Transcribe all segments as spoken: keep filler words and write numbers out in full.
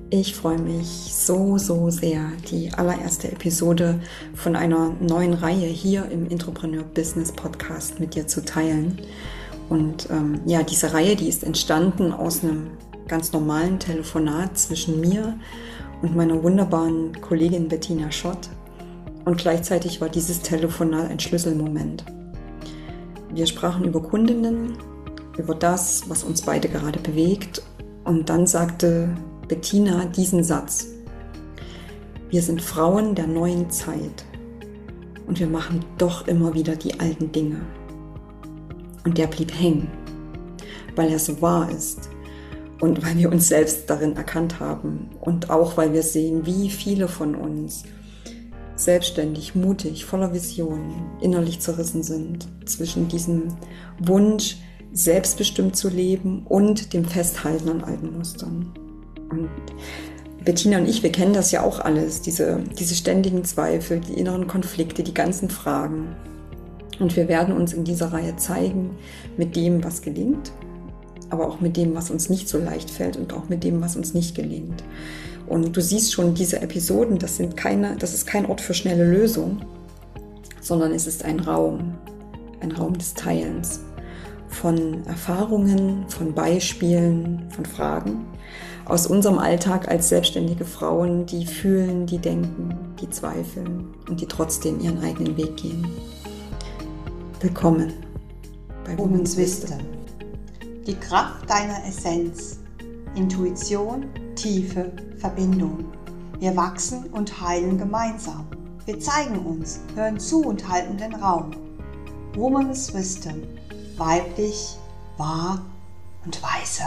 Ich freue mich so, so sehr, die allererste Episode von einer neuen Reihe hier im Entrepreneur Business Podcast mit dir zu teilen. Und ähm, ja, diese Reihe, die ist entstanden aus einem ganz normalen Telefonat zwischen mir und meiner wunderbaren Kollegin Bettina Schott. Und gleichzeitig war dieses Telefonat ein Schlüsselmoment. Wir sprachen über Kundinnen, über das, was uns beide gerade bewegt. Und dann sagte Bettina diesen Satz: Wir sind Frauen der neuen Zeit und wir machen doch immer wieder die alten Dinge. Und der blieb hängen, weil er so wahr ist und weil wir uns selbst darin erkannt haben und auch weil wir sehen, wie viele von uns selbstständig, mutig, voller Vision, innerlich zerrissen sind zwischen diesem Wunsch, selbstbestimmt zu leben und dem Festhalten an alten Mustern. Und Bettina und ich, wir kennen das ja auch alles, diese, diese ständigen Zweifel, die inneren Konflikte, die ganzen Fragen. Und wir werden uns in dieser Reihe zeigen mit dem, was gelingt, aber auch mit dem, was uns nicht so leicht fällt und auch mit dem, was uns nicht gelingt. Und du siehst schon, diese Episoden, das sind keine, das ist kein Ort für schnelle Lösung, sondern es ist ein Raum, ein Raum des Teilens von Erfahrungen, von Beispielen, von Fragen aus unserem Alltag als selbstständige Frauen, die fühlen, die denken, die zweifeln und die trotzdem ihren eigenen Weg gehen. Willkommen bei Women's Wisdom. Die Kraft deiner Essenz, Intuition, Tiefe, Verbindung. Wir wachsen und heilen gemeinsam. Wir zeigen uns, hören zu und halten den Raum. Women's Wisdom. Weiblich, wahr und weise.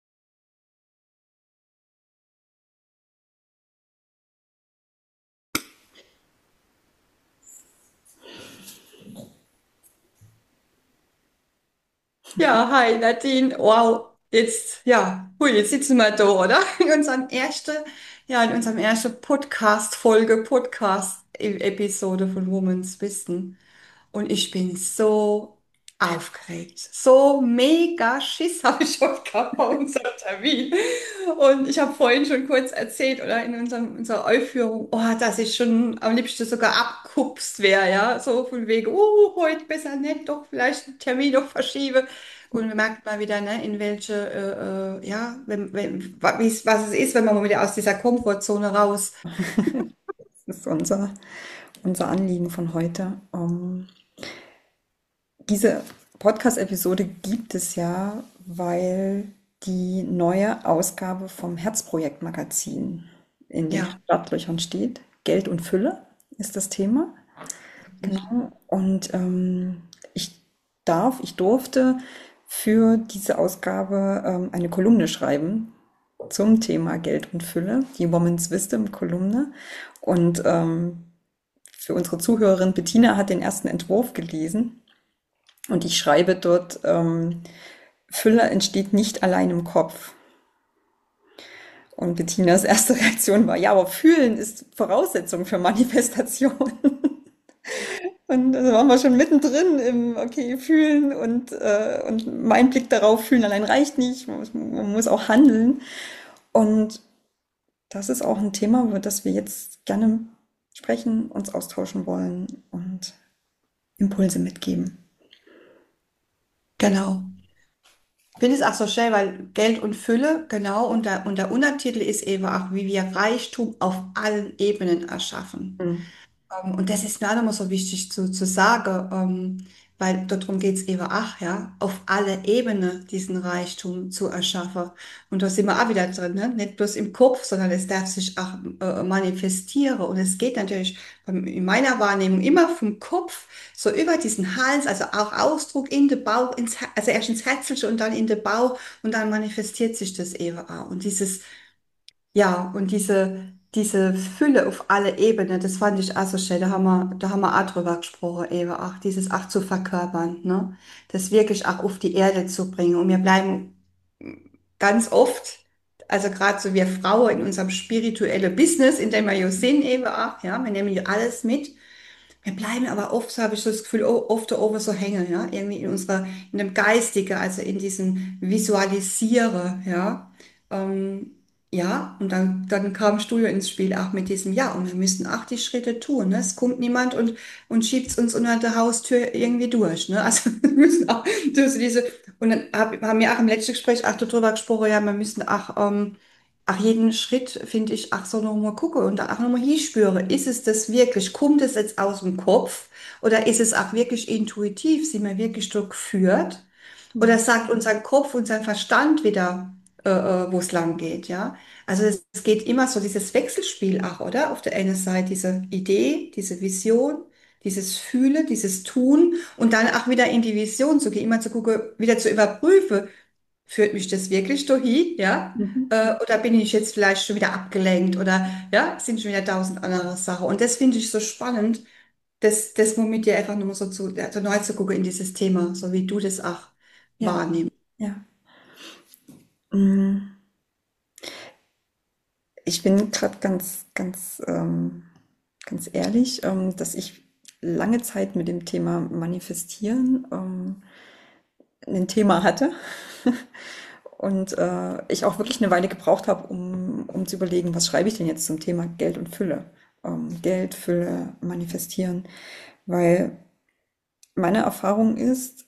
Ja, hi Nadine. Wow, jetzt, ja, hui, jetzt sitzen wir da, oder? In unserem ersten, ja, in unserem ersten Podcast-Folge, Podcast-Episode von Women's Wissen. Und ich bin so aufgeregt. So mega Schiss habe ich schon gehabt bei unserem Termin. Und ich habe vorhin schon kurz erzählt, oder in unserem, unserer Aufführung, oh, dass ich schon am liebsten sogar abgekupst wäre, ja. So von wegen, uh, heute besser nicht, doch vielleicht einen Termin noch verschiebe. Und man merkt mal wieder, ne, in welche, äh, äh, ja, wenn, wenn, wa- wie es- was es ist, wenn man mal wieder aus dieser Komfortzone raus. Das ist unser, unser Anliegen von heute. Um, diese Podcast-Episode gibt es ja, weil die neue Ausgabe vom Herzprojekt-Magazin in den Ja. Startlöchern steht. Geld und Fülle ist das Thema. Genau. Und ähm, ich darf, ich durfte für diese Ausgabe ähm, eine Kolumne schreiben zum Thema Geld und Fülle, die Women's Wisdom Kolumne. Und ähm, für unsere Zuhörerin Bettina hat den ersten Entwurf gelesen und ich schreibe dort, ähm, Fülle entsteht nicht allein im Kopf. Und Bettinas erste Reaktion war, ja, aber fühlen ist Voraussetzung für Manifestation. Und da waren wir schon mittendrin im, okay, fühlen und, äh, und mein Blick darauf, fühlen allein reicht nicht, man muss, man muss auch handeln. Und das ist auch ein Thema, über das wir jetzt gerne sprechen, uns austauschen wollen und Impulse mitgeben. Genau. Ich finde es auch so schön, weil Geld und Fülle, genau, und der, und der Untertitel ist eben auch, wie wir Reichtum auf allen Ebenen erschaffen. Mhm. Ähm, Und das ist mir auch nochmal so wichtig zu, zu sagen, ähm, weil darum geht es eben auch, ja, auf alle Ebenen diesen Reichtum zu erschaffen. Und da sind wir auch wieder drin, ne? Nicht bloß im Kopf, sondern es darf sich auch äh, manifestieren. Und es geht natürlich beim- in meiner Wahrnehmung immer vom Kopf so über diesen Hals, also auch Ausdruck in den Bauch, ins, Her- also erst ins Herzliche und dann in den Bauch und dann manifestiert sich das eben auch. Und dieses ja, und diese, diese Fülle auf alle Ebenen, das fand ich auch so schön. Da haben wir, da haben wir auch drüber gesprochen, eben auch dieses auch zu verkörpern, ne? Das wirklich auch auf die Erde zu bringen. Und wir bleiben ganz oft, also gerade so wir Frauen in unserem spirituellen Business, in dem wir ja sind, eben auch, ja, wir nehmen ja alles mit. Wir bleiben aber oft, so habe ich so das Gefühl, o- oft da oben so hängen, ja, irgendwie in unserer, in dem Geistigen, also in diesem Visualisieren, ja. Ähm, ja, und dann, dann kam Studio ins Spiel, auch mit diesem, ja, und wir müssen auch die Schritte tun, ne? Es kommt niemand und, und schiebt uns unter der Haustür irgendwie durch, ne? Also, wir müssen auch durch diese, und dann hab, haben wir auch im letzten Gespräch auch darüber gesprochen, ja, wir müssen auch, ähm, auch jeden Schritt, finde ich, auch so nochmal gucken und auch nochmal hinspüren. Ist es das wirklich? Kommt es jetzt aus dem Kopf? Oder ist es auch wirklich intuitiv? Sind wir wirklich so geführt? Oder Mhm. sagt unser Kopf, unser Verstand wieder, äh, äh, wo es lang geht, ja? Also es, es geht immer so dieses Wechselspiel auch, oder? Auf der einen Seite diese Idee, diese Vision, dieses Fühlen, dieses Tun und dann auch wieder in die Vision zu gehen, immer zu gucken, wieder zu überprüfen, führt mich das wirklich dahin, ja? Mhm. Äh, oder bin ich jetzt vielleicht schon wieder abgelenkt oder ja, sind schon wieder tausend andere Sachen. Und das finde ich so spannend, das, das mal mit dir einfach nur so zu, also neu zu gucken in dieses Thema, so wie du das auch Ja, wahrnimmst. ja. Mm, Ich bin gerade ganz, ganz, ähm, ganz ehrlich, ähm, dass ich lange Zeit mit dem Thema Manifestieren ähm, ein Thema hatte und äh, ich auch wirklich eine Weile gebraucht habe, um, um zu überlegen, was schreibe ich denn jetzt zum Thema Geld und Fülle. Ähm, Geld, Fülle, Manifestieren, weil meine Erfahrung ist,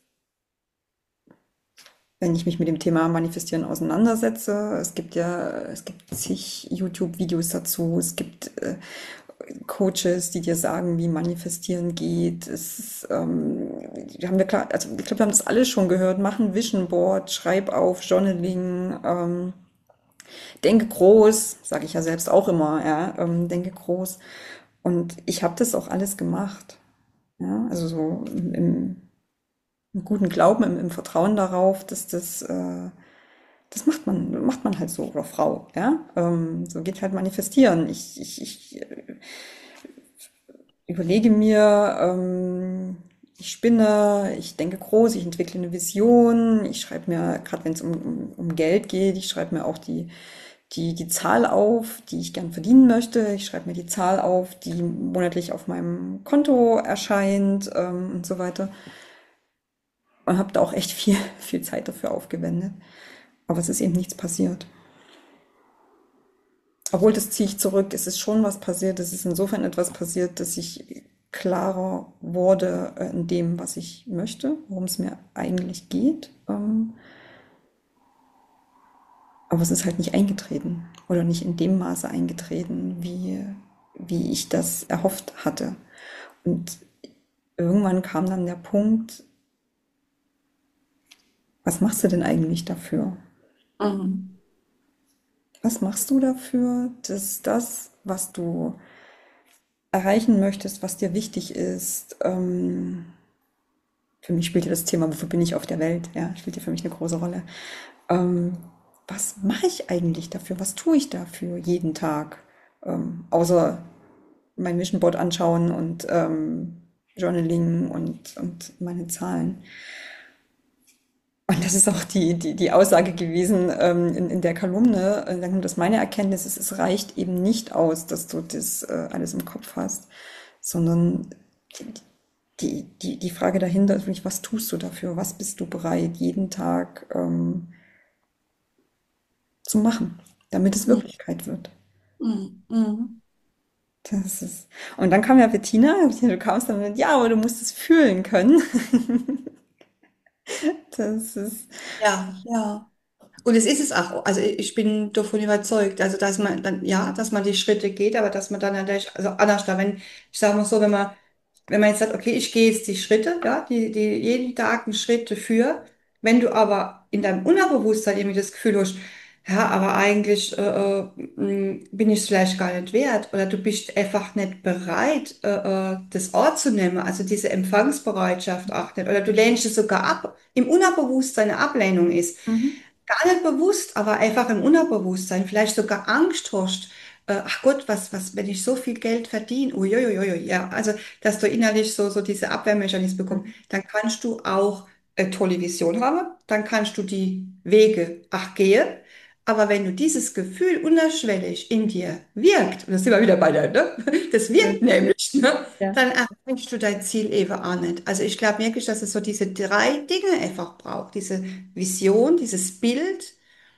wenn ich mich mit dem Thema Manifestieren auseinandersetze. Es gibt ja, es gibt zig YouTube-Videos dazu. Es gibt äh, Coaches, die dir sagen, wie Manifestieren geht. Es ist, ähm, die haben wir klar, also ich glaube, wir haben das alle schon gehört. Mach ein Vision Board, schreib auf, Journaling, ähm, denke groß, sage ich ja selbst auch immer, ja, ähm, denke groß. Und ich habe das auch alles gemacht. Ja, also so im, im, im guten Glauben, im, im Vertrauen darauf, dass das äh, das macht man, macht man halt so, oder Frau, ja. Ähm, so geht halt manifestieren. Ich, ich, ich äh, überlege mir, ähm, ich spinne, ich denke groß, ich entwickle eine Vision, ich schreibe mir, gerade wenn es um, um, um Geld geht, ich schreibe mir auch die, die, die Zahl auf, die ich gern verdienen möchte. Ich schreibe mir die Zahl auf, die monatlich auf meinem Konto erscheint, ähm, und so weiter. Und habe da auch echt viel, viel Zeit dafür aufgewendet. Aber es ist eben nichts passiert. Obwohl, das ziehe ich zurück. Es ist schon was passiert. Es ist insofern etwas passiert, dass ich klarer wurde äh, in dem, was ich möchte, worum es mir eigentlich geht. Ähm, aber es ist halt nicht eingetreten oder nicht in dem Maße eingetreten, wie, wie ich das erhofft hatte. Und irgendwann kam dann der Punkt, was machst du denn eigentlich dafür? Mhm. Was machst du dafür, dass das, was du erreichen möchtest, was dir wichtig ist, ähm, für mich spielt ja das Thema, wofür bin ich auf der Welt, ja, spielt ja für mich eine große Rolle. Ähm, was mache ich eigentlich dafür? Was tue ich dafür jeden Tag? Ähm, außer mein Vision Board anschauen und ähm, Journaling und, und meine Zahlen. Und das ist auch die, die, die Aussage gewesen ähm, in, in der Kolumne. Äh, dann das meine Erkenntnis ist, es reicht eben nicht aus, dass du das äh, alles im Kopf hast, sondern die, die, die Frage dahinter ist wirklich, was tust du dafür? Was bist du bereit, jeden Tag ähm, zu machen, damit es Mhm. Wirklichkeit wird? Mhm. Mhm. Das ist. Und dann kam ja Bettina, du kamst dann mit, ja, aber du musst es fühlen können. Das ist. Ja, ja. Und es ist es auch. Also ich bin davon überzeugt, also dass man dann, ja, dass man die Schritte geht, aber dass man dann natürlich, also anders da, wenn, ich sage mal so, wenn man, wenn man jetzt sagt, okay, ich gehe jetzt die Schritte, ja, die, die jeden Tag einen Schritt dafür, wenn du aber in deinem Unterbewusstsein irgendwie das Gefühl hast, ja, aber eigentlich äh, äh, mh, bin ich es vielleicht gar nicht wert oder du bist einfach nicht bereit, äh, äh, das Ort zu nehmen, also diese Empfangsbereitschaft auch nicht, oder du lehnst es sogar ab, im Unterbewusstsein eine Ablehnung ist. Mhm. Gar nicht bewusst, aber einfach im Unterbewusstsein, vielleicht sogar Angst hast. Äh, ach Gott, was, was, wenn ich so viel Geld verdiene? Uiuiui, ja, also, dass du innerlich so, so diese Abwehrmechanismen bekommst, dann kannst du auch eine tolle Vision haben, dann kannst du die Wege auch gehen. Aber wenn du dieses Gefühl unterschwellig in dir wirkt, und das sind wir wieder bei der, ne? Das Ja. wirkt nämlich, ne? Ja. Dann erreichst du dein Ziel eben auch nicht. Also ich glaube wirklich, dass es so diese drei Dinge einfach braucht. Diese Vision, dieses Bild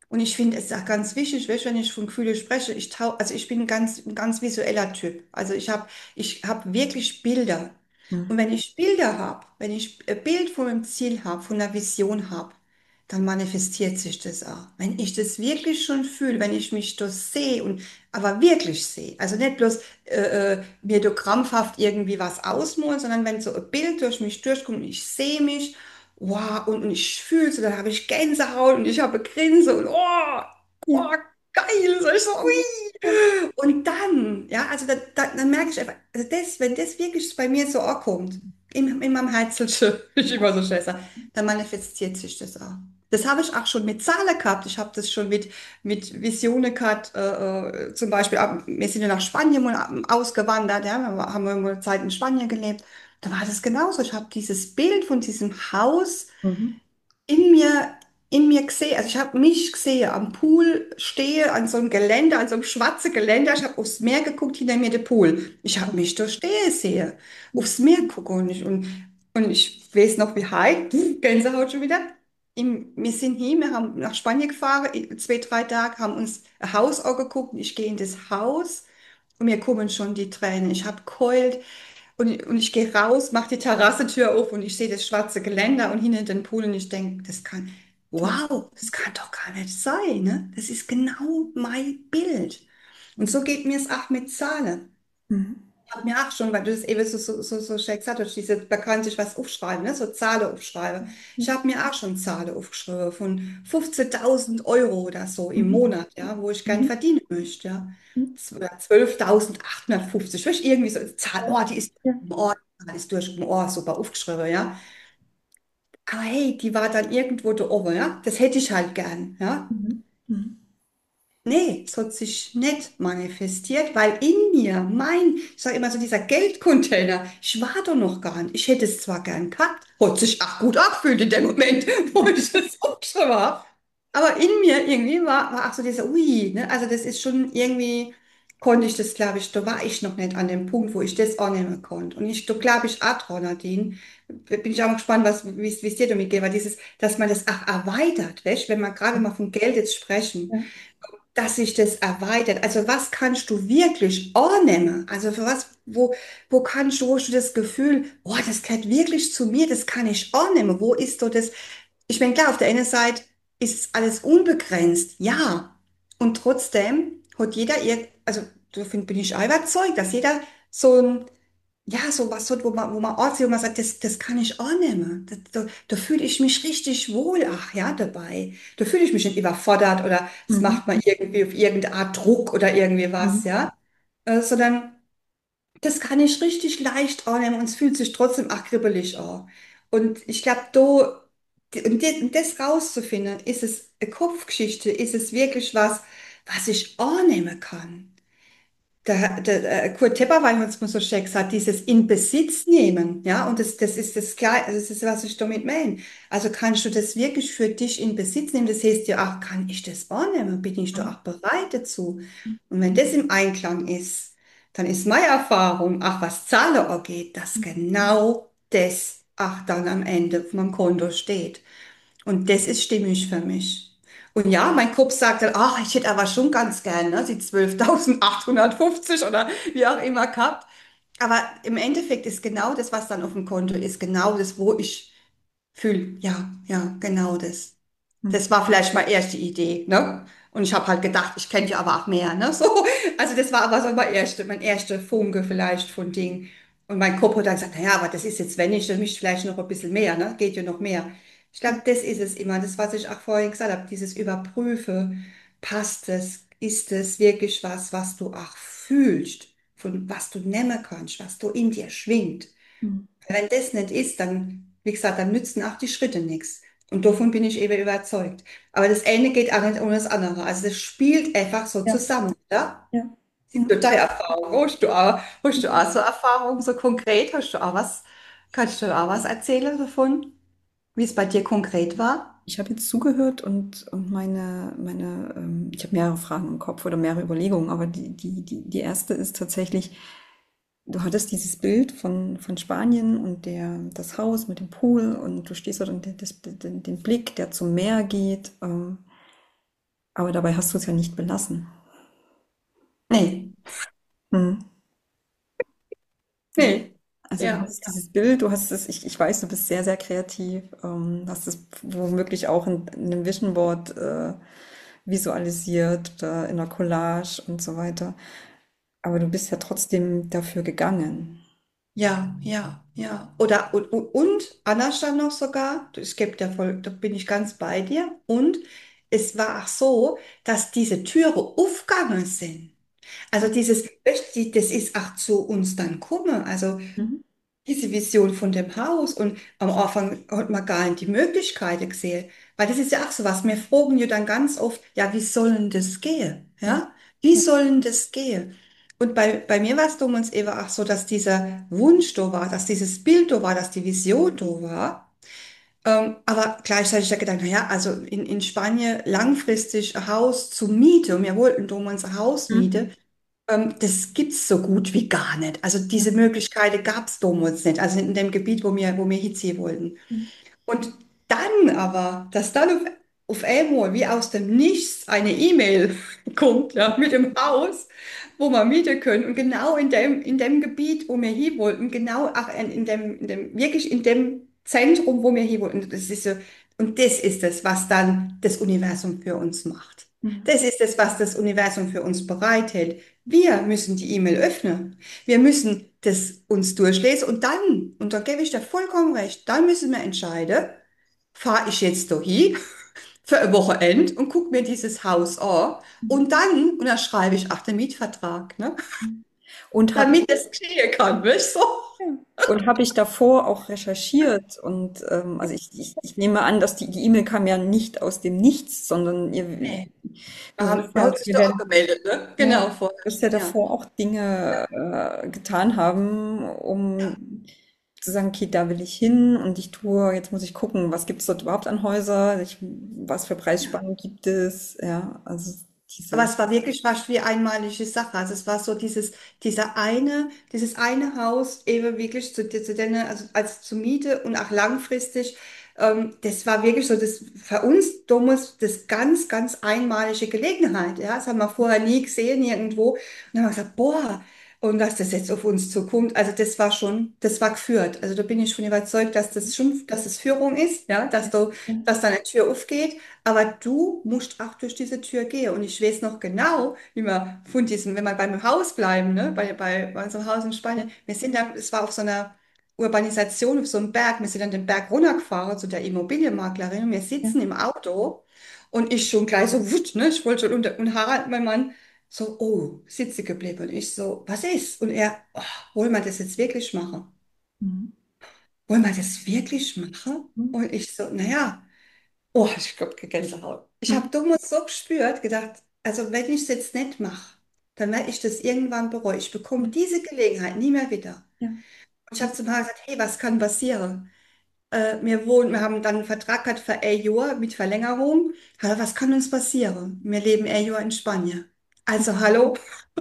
Und ich finde es auch ganz wichtig, weißt, wenn ich von Gefühle spreche, ich tau, also ich bin ein ganz, ein ganz visueller Typ. Also ich habe ich hab wirklich Bilder. Und Mhm. wenn ich Bilder habe, wenn ich ein Bild von einem Ziel habe, von einer Vision habe, dann manifestiert sich das auch. Wenn ich das wirklich schon fühle, wenn ich mich das sehe und aber wirklich sehe, also nicht bloß äh, äh, mir da krampfhaft irgendwie was ausmalen, sondern wenn so ein Bild durch mich durchkommt und ich sehe mich, wow, und, und ich fühle es, und dann habe ich Gänsehaut und ich habe Grinse und oh, Ja. oh, geil, so ich so, ui. Und dann, ja, also da, da, dann merke ich einfach, also das, wenn das wirklich bei mir so ankommt, in, in meinem Herzelchen, wie ich immer so schön sage, dann manifestiert sich das auch. Das habe ich auch schon mit Zahlen gehabt. Ich habe das schon mit, mit Visionen gehabt. Äh, äh, zum Beispiel, ab- wir sind ja nach Spanien mal ausgewandert, ja, wir haben wir mal eine Zeit in Spanien gelebt. Da war das genauso. Ich habe dieses Bild von diesem Haus Mhm. in mir, in mir gesehen. Also ich habe mich gesehen, am Pool stehe, an so einem Geländer, an so einem schwarzen Geländer. Ich habe aufs Meer geguckt, hinter mir der Pool. Ich habe mich da stehen sehen, aufs Meer gucken. Und ich, und, und ich weiß noch, wie heute, Gänsehaut schon wieder. Im, wir sind hier, wir haben nach Spanien gefahren, in zwei, drei Tage, haben uns ein Haus angeguckt. Und ich gehe in das Haus und mir kommen schon die Tränen. Ich habe geheult. Und, ich- und ich gehe raus, mache die Terrassentür auf und ich sehe das schwarze Geländer und hinten den Pool und ich denke, das kann, Toll. wow, das kann doch gar nicht sein, ne? Das ist genau mein Bild. Und so geht mir es auch mit Zahlen. Mhm. Ich habe mir auch schon, weil du das eben so, so, so, so schön gesagt hast, diese, da kann sich was aufschreiben, ne? So Zahlen aufschreiben. Ich habe mir auch schon Zahlen aufgeschrieben von fünfzehntausend Euro oder so im Mhm. Monat, ja, wo ich gern Mhm. verdienen möchte, ja. Mhm. Oder zwölftausendachthundertfünfzig, weißt du, irgendwie so eine Zahl, Ja. oh, die ist Ja. im Ohr, die ist durch im Ohr super aufgeschrieben, ja. Aber hey, die war dann irgendwo da oben, ja. Das hätte ich halt gern, ja. Mhm. Mhm. Nee, es hat sich nicht manifestiert, weil in mir, mein, ich sage immer so, dieser Geldcontainer, ich war da noch gar nicht. Ich hätte es zwar gern gehabt, hat sich auch gut angefühlt in dem Moment, wo ich es aufgeschrieben habe. Aber in mir irgendwie war, war auch so dieser, ui, ne? Also das ist schon irgendwie, konnte ich das, glaube ich, da war ich noch nicht an dem Punkt, wo ich das annehmen konnte. Und ich, da glaube ich auch dran, Nadine. Bin ich auch mal gespannt, was, wie es wie es dir damit geht, weil dieses, dass man das auch erweitert, weißt, wenn man gerade mal von Geld jetzt sprechen, Ja. dass sich das erweitert. Also was kannst du wirklich annehmen? Also für was, wo, wo kannst du, wo hast du das Gefühl, oh, das gehört wirklich zu mir, das kann ich annehmen. Wo ist so das? Ich meine, klar, auf der einen Seite ist alles unbegrenzt, ja. Und trotzdem hat jeder, ihr, also davon bin ich auch überzeugt, dass jeder so ein ja, so was, so, wo man, wo man Orte, wo man sagt, das, das kann ich auch nehmen. Da, da, da fühle ich mich richtig wohl, ach ja, dabei. Da fühle ich mich nicht überfordert oder es Mhm. macht man irgendwie auf irgendeine Art Druck oder irgendwie was, Mhm. ja. Äh, sondern das kann ich richtig leicht annehmen und es fühlt sich trotzdem auch kribbelig an. Und ich glaube, da, die- und die- und das rauszufinden, ist es eine Kopfgeschichte, ist es wirklich was, was ich annehmen kann. Der, der, äh, Kurt Tepperwein hat es mir so schön gesagt, dieses in Besitz nehmen, ja, und das, das ist das Gleiche, also das ist, was ich damit meine. Also kannst du das wirklich für dich in Besitz nehmen? Das heißt ja auch, kann ich das wahrnehmen? Bin ich da auch bereit dazu? Und wenn das im Einklang ist, dann ist meine Erfahrung, auch was Zahlen angeht, dass genau das auch dann am Ende auf meinem Konto steht. Und das ist stimmig für mich. Und ja, mein Kopf sagt dann, ach, ich hätte aber schon ganz gern, ne, die zwölftausendachthundertfünfzig oder wie auch immer gehabt. Aber im Endeffekt ist genau das, was dann auf dem Konto ist, genau das, wo ich fühle, ja, ja, genau das. Mhm. Das war vielleicht mal erste Idee, ne? Und ich habe halt gedacht, ich kenne ja aber auch mehr, ne? So, also das war aber so mein erste, mein erster Funke vielleicht von Ding. Und mein Kopf hat dann gesagt, naja, aber das ist jetzt, wenn ich, dann mischt vielleicht noch ein bisschen mehr, ne? Geht ja noch mehr. Ich glaube, das ist es immer, das, was ich auch vorhin gesagt habe, dieses Überprüfe, passt es, ist es wirklich was, was du auch fühlst, von was du nehmen kannst, was du in dir schwingt. Mhm. Wenn das nicht ist, dann, wie gesagt, dann nützen auch die Schritte nichts. Und davon bin ich eben überzeugt. Aber das eine geht auch nicht ohne das andere. Also das spielt einfach so Ja. zusammen, ja? Ja. Das ist deine Erfahrung. Hast du auch, hast du auch so Erfahrungen, so konkret? Hast du auch was, kannst du auch was erzählen davon, wie es bei dir konkret war? Ich habe jetzt zugehört und, und meine, meine, ähm, ich habe mehrere Fragen im Kopf oder mehrere Überlegungen, aber die, die, die, die erste ist tatsächlich, du hattest dieses Bild von, von Spanien und der, das Haus mit dem Pool und du stehst dort und den, das, den, den Blick, der zum Meer geht. Ähm, Aber dabei hast du es ja nicht belassen. Nee, Hm. Ja. nee, Also du ja, hast dieses Bild, du hast es, ich, ich weiß, du bist sehr, sehr kreativ, ähm, hast es womöglich auch in, in einem Vision Board äh, visualisiert oder in einer Collage und so weiter. Aber du bist ja trotzdem dafür gegangen. ja, ja, ja. Oder und, und, und Anna stand noch sogar, ich gebe dir voll, da bin ich ganz bei dir. Und es war auch so, dass diese Türe aufgegangen sind. Also dieses, weißt du, das ist auch zu uns dann gekommen. Also Mhm. diese Vision von dem Haus und am Anfang hat man gar nicht die Möglichkeiten gesehen. Weil das ist ja auch so was. Wir fragen ja dann ganz oft, ja, wie soll denn das gehen? Ja, Ja, wie ja, soll denn das gehen? Und bei, bei mir war es damals eben auch so, dass dieser Wunsch da war, dass dieses Bild da war, dass die Vision da war. Ähm, aber gleichzeitig der Gedanke, naja, also in, in Spanien langfristig ein Haus zu mieten, und wir wollten damals ein Haus mhm. mieten, ähm, das gibt's so gut wie gar nicht. Also Ja, diese Möglichkeit gab's damals nicht, also in dem Gebiet, wo wir, wo wir hinziehen wollten. mhm. Und dann aber, dass dann auf, auf einmal wie aus dem Nichts eine E-Mail kommt, ja, mit dem Haus, wo wir mieten können und genau in dem, in dem Gebiet, wo wir hin wollten, genau ach, in, in dem, in dem, wirklich in dem Zentrum, wo wir hin wollten. Das ist so, und das ist es, was dann das Universum für uns macht. Mhm. Das ist es, was das Universum für uns bereithält. Wir müssen die E-Mail öffnen. Wir müssen das uns durchlesen und dann, und da gebe ich dir vollkommen recht, dann müssen wir entscheiden, fahre ich jetzt da hin für ein Wochenende und gucke mir dieses Haus an Mhm. und dann unterschreibe ich auch den Mietvertrag, ne? Und habe Damit es geschehen kann, weißt du? ja. Und habe ich davor auch recherchiert und ähm, also ich, ich, ich nehme an, dass die die E-Mail kam ja nicht aus dem Nichts, sondern ihr, Nee. du Man, wirst man ja, hat sich wir da werden, angemeldet, ne? ja, du Genau, vorher. wirst ja Ja. davor auch Dinge äh, getan haben, um zu sagen, okay, da will ich hin und ich tue, jetzt muss ich gucken, was gibt es dort überhaupt an Häuser, ich, was für Ja. Preisspannen gibt es, ja, also Aber diese, es war wirklich fast wie einmalige Sache. Also es war so dieses, dieser eine, dieses eine Haus eben wirklich zu, zu denen, also als zur Miete und auch langfristig. Ähm, das war wirklich so das für uns damals das ganz, ganz einmalige Gelegenheit. Ja, das haben wir vorher nie gesehen irgendwo. Und dann haben wir gesagt, boah, und dass das jetzt auf uns zukommt. Also das war schon, das war geführt. Also da bin ich schon überzeugt, dass das schon, dass es Führung ist, ja, dass du, ja, dass da eine Tür aufgeht. Aber du musst auch durch diese Tür gehen. Und ich weiß noch genau, wie man von diesem, wenn wir beim Haus bleiben, ne, bei, bei, bei unserem Haus in Spanien, wir sind dann, es war auf so einer Urbanisation, auf so einem Berg, wir sind dann den Berg runtergefahren zu der Immobilienmaklerin und wir ja, sitzen im Auto und ich schon gleich so, wutsch, ne, ich wollte schon, und, und Harald, mein Mann, so, oh, sitze geblieben. Und ich so, was ist? Und er, oh, wollen wir das jetzt wirklich machen? mhm. Wollen wir das wirklich machen? Mhm. Und ich so, naja. Oh, ich glaube, Gänsehaut. Ich habe Mhm. damals so gespürt, gedacht, also wenn ich es jetzt nicht mache, dann werde ich das irgendwann bereuen. Ich bekomme diese Gelegenheit nie mehr wieder. Ja, Und ich ja, habe zum Paar gesagt, hey, was kann passieren? Äh, wir wohnen, wir haben dann einen Vertrag gehabt für ein Jahr mit Verlängerung. Hallo, was kann uns passieren? Wir leben ein Jahr in Spanien. Also hallo.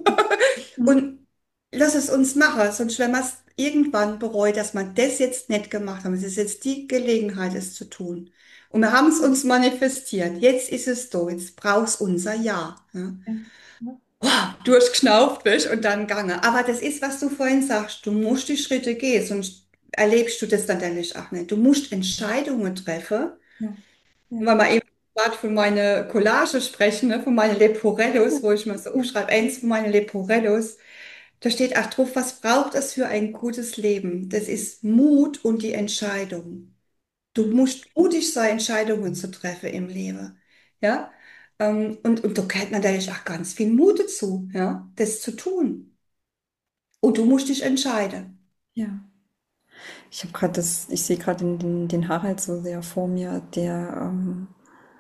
mhm. Und lass es uns machen, sonst wenn man es irgendwann bereut, dass man das jetzt nicht gemacht haben. Es ist jetzt die Gelegenheit, es zu tun. Und wir haben es uns manifestiert. Jetzt ist es da. Jetzt brauchst unser Ja. Ja. Ja, ja, Wow, durchknauft bist und dann gange. Aber das ist, was du vorhin sagst. Du musst die Schritte gehen, sonst erlebst du das dann nämlich auch nicht. Du musst Entscheidungen treffen. ja, ja, Und wenn wir eben gerade von meiner Collage sprechen, ne, von meinen ja, Leporellos, wo ich mal so ja, aufschreibe, eins von meinen Leporellos, da steht auch drauf, was braucht es für ein gutes Leben? Das ist Mut und die Entscheidung. Du musst mutig sein, Entscheidungen zu treffen im Leben. Ja? Ähm, Und, und da gehört natürlich auch ganz viel Mut dazu, ja, das zu tun. Und du musst dich entscheiden. ja. Ich habe gerade das, ich sehe gerade den, den, den Harald so sehr vor mir, der, ähm,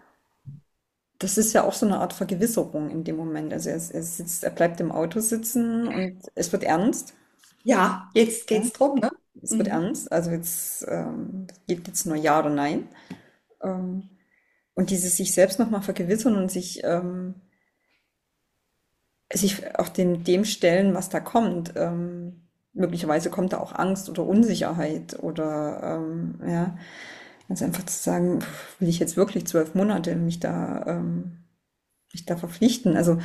das ist ja auch so eine Art Vergewisserung in dem Moment. Also er, er sitzt, er bleibt im Auto sitzen und es wird ernst. Ja, jetzt Ja? geht's drum, ne? Es wird Mhm. ernst. Also jetzt ähm, geht jetzt nur Ja oder Nein. Ähm, und dieses sich selbst nochmal vergewissern und sich, ähm, sich auch dem, dem stellen, was da kommt. Ähm, möglicherweise kommt da auch Angst oder Unsicherheit oder ähm, ja. Also einfach zu sagen, pff, will ich jetzt wirklich zwölf Monate mich da ähm, mich da verpflichten. Also,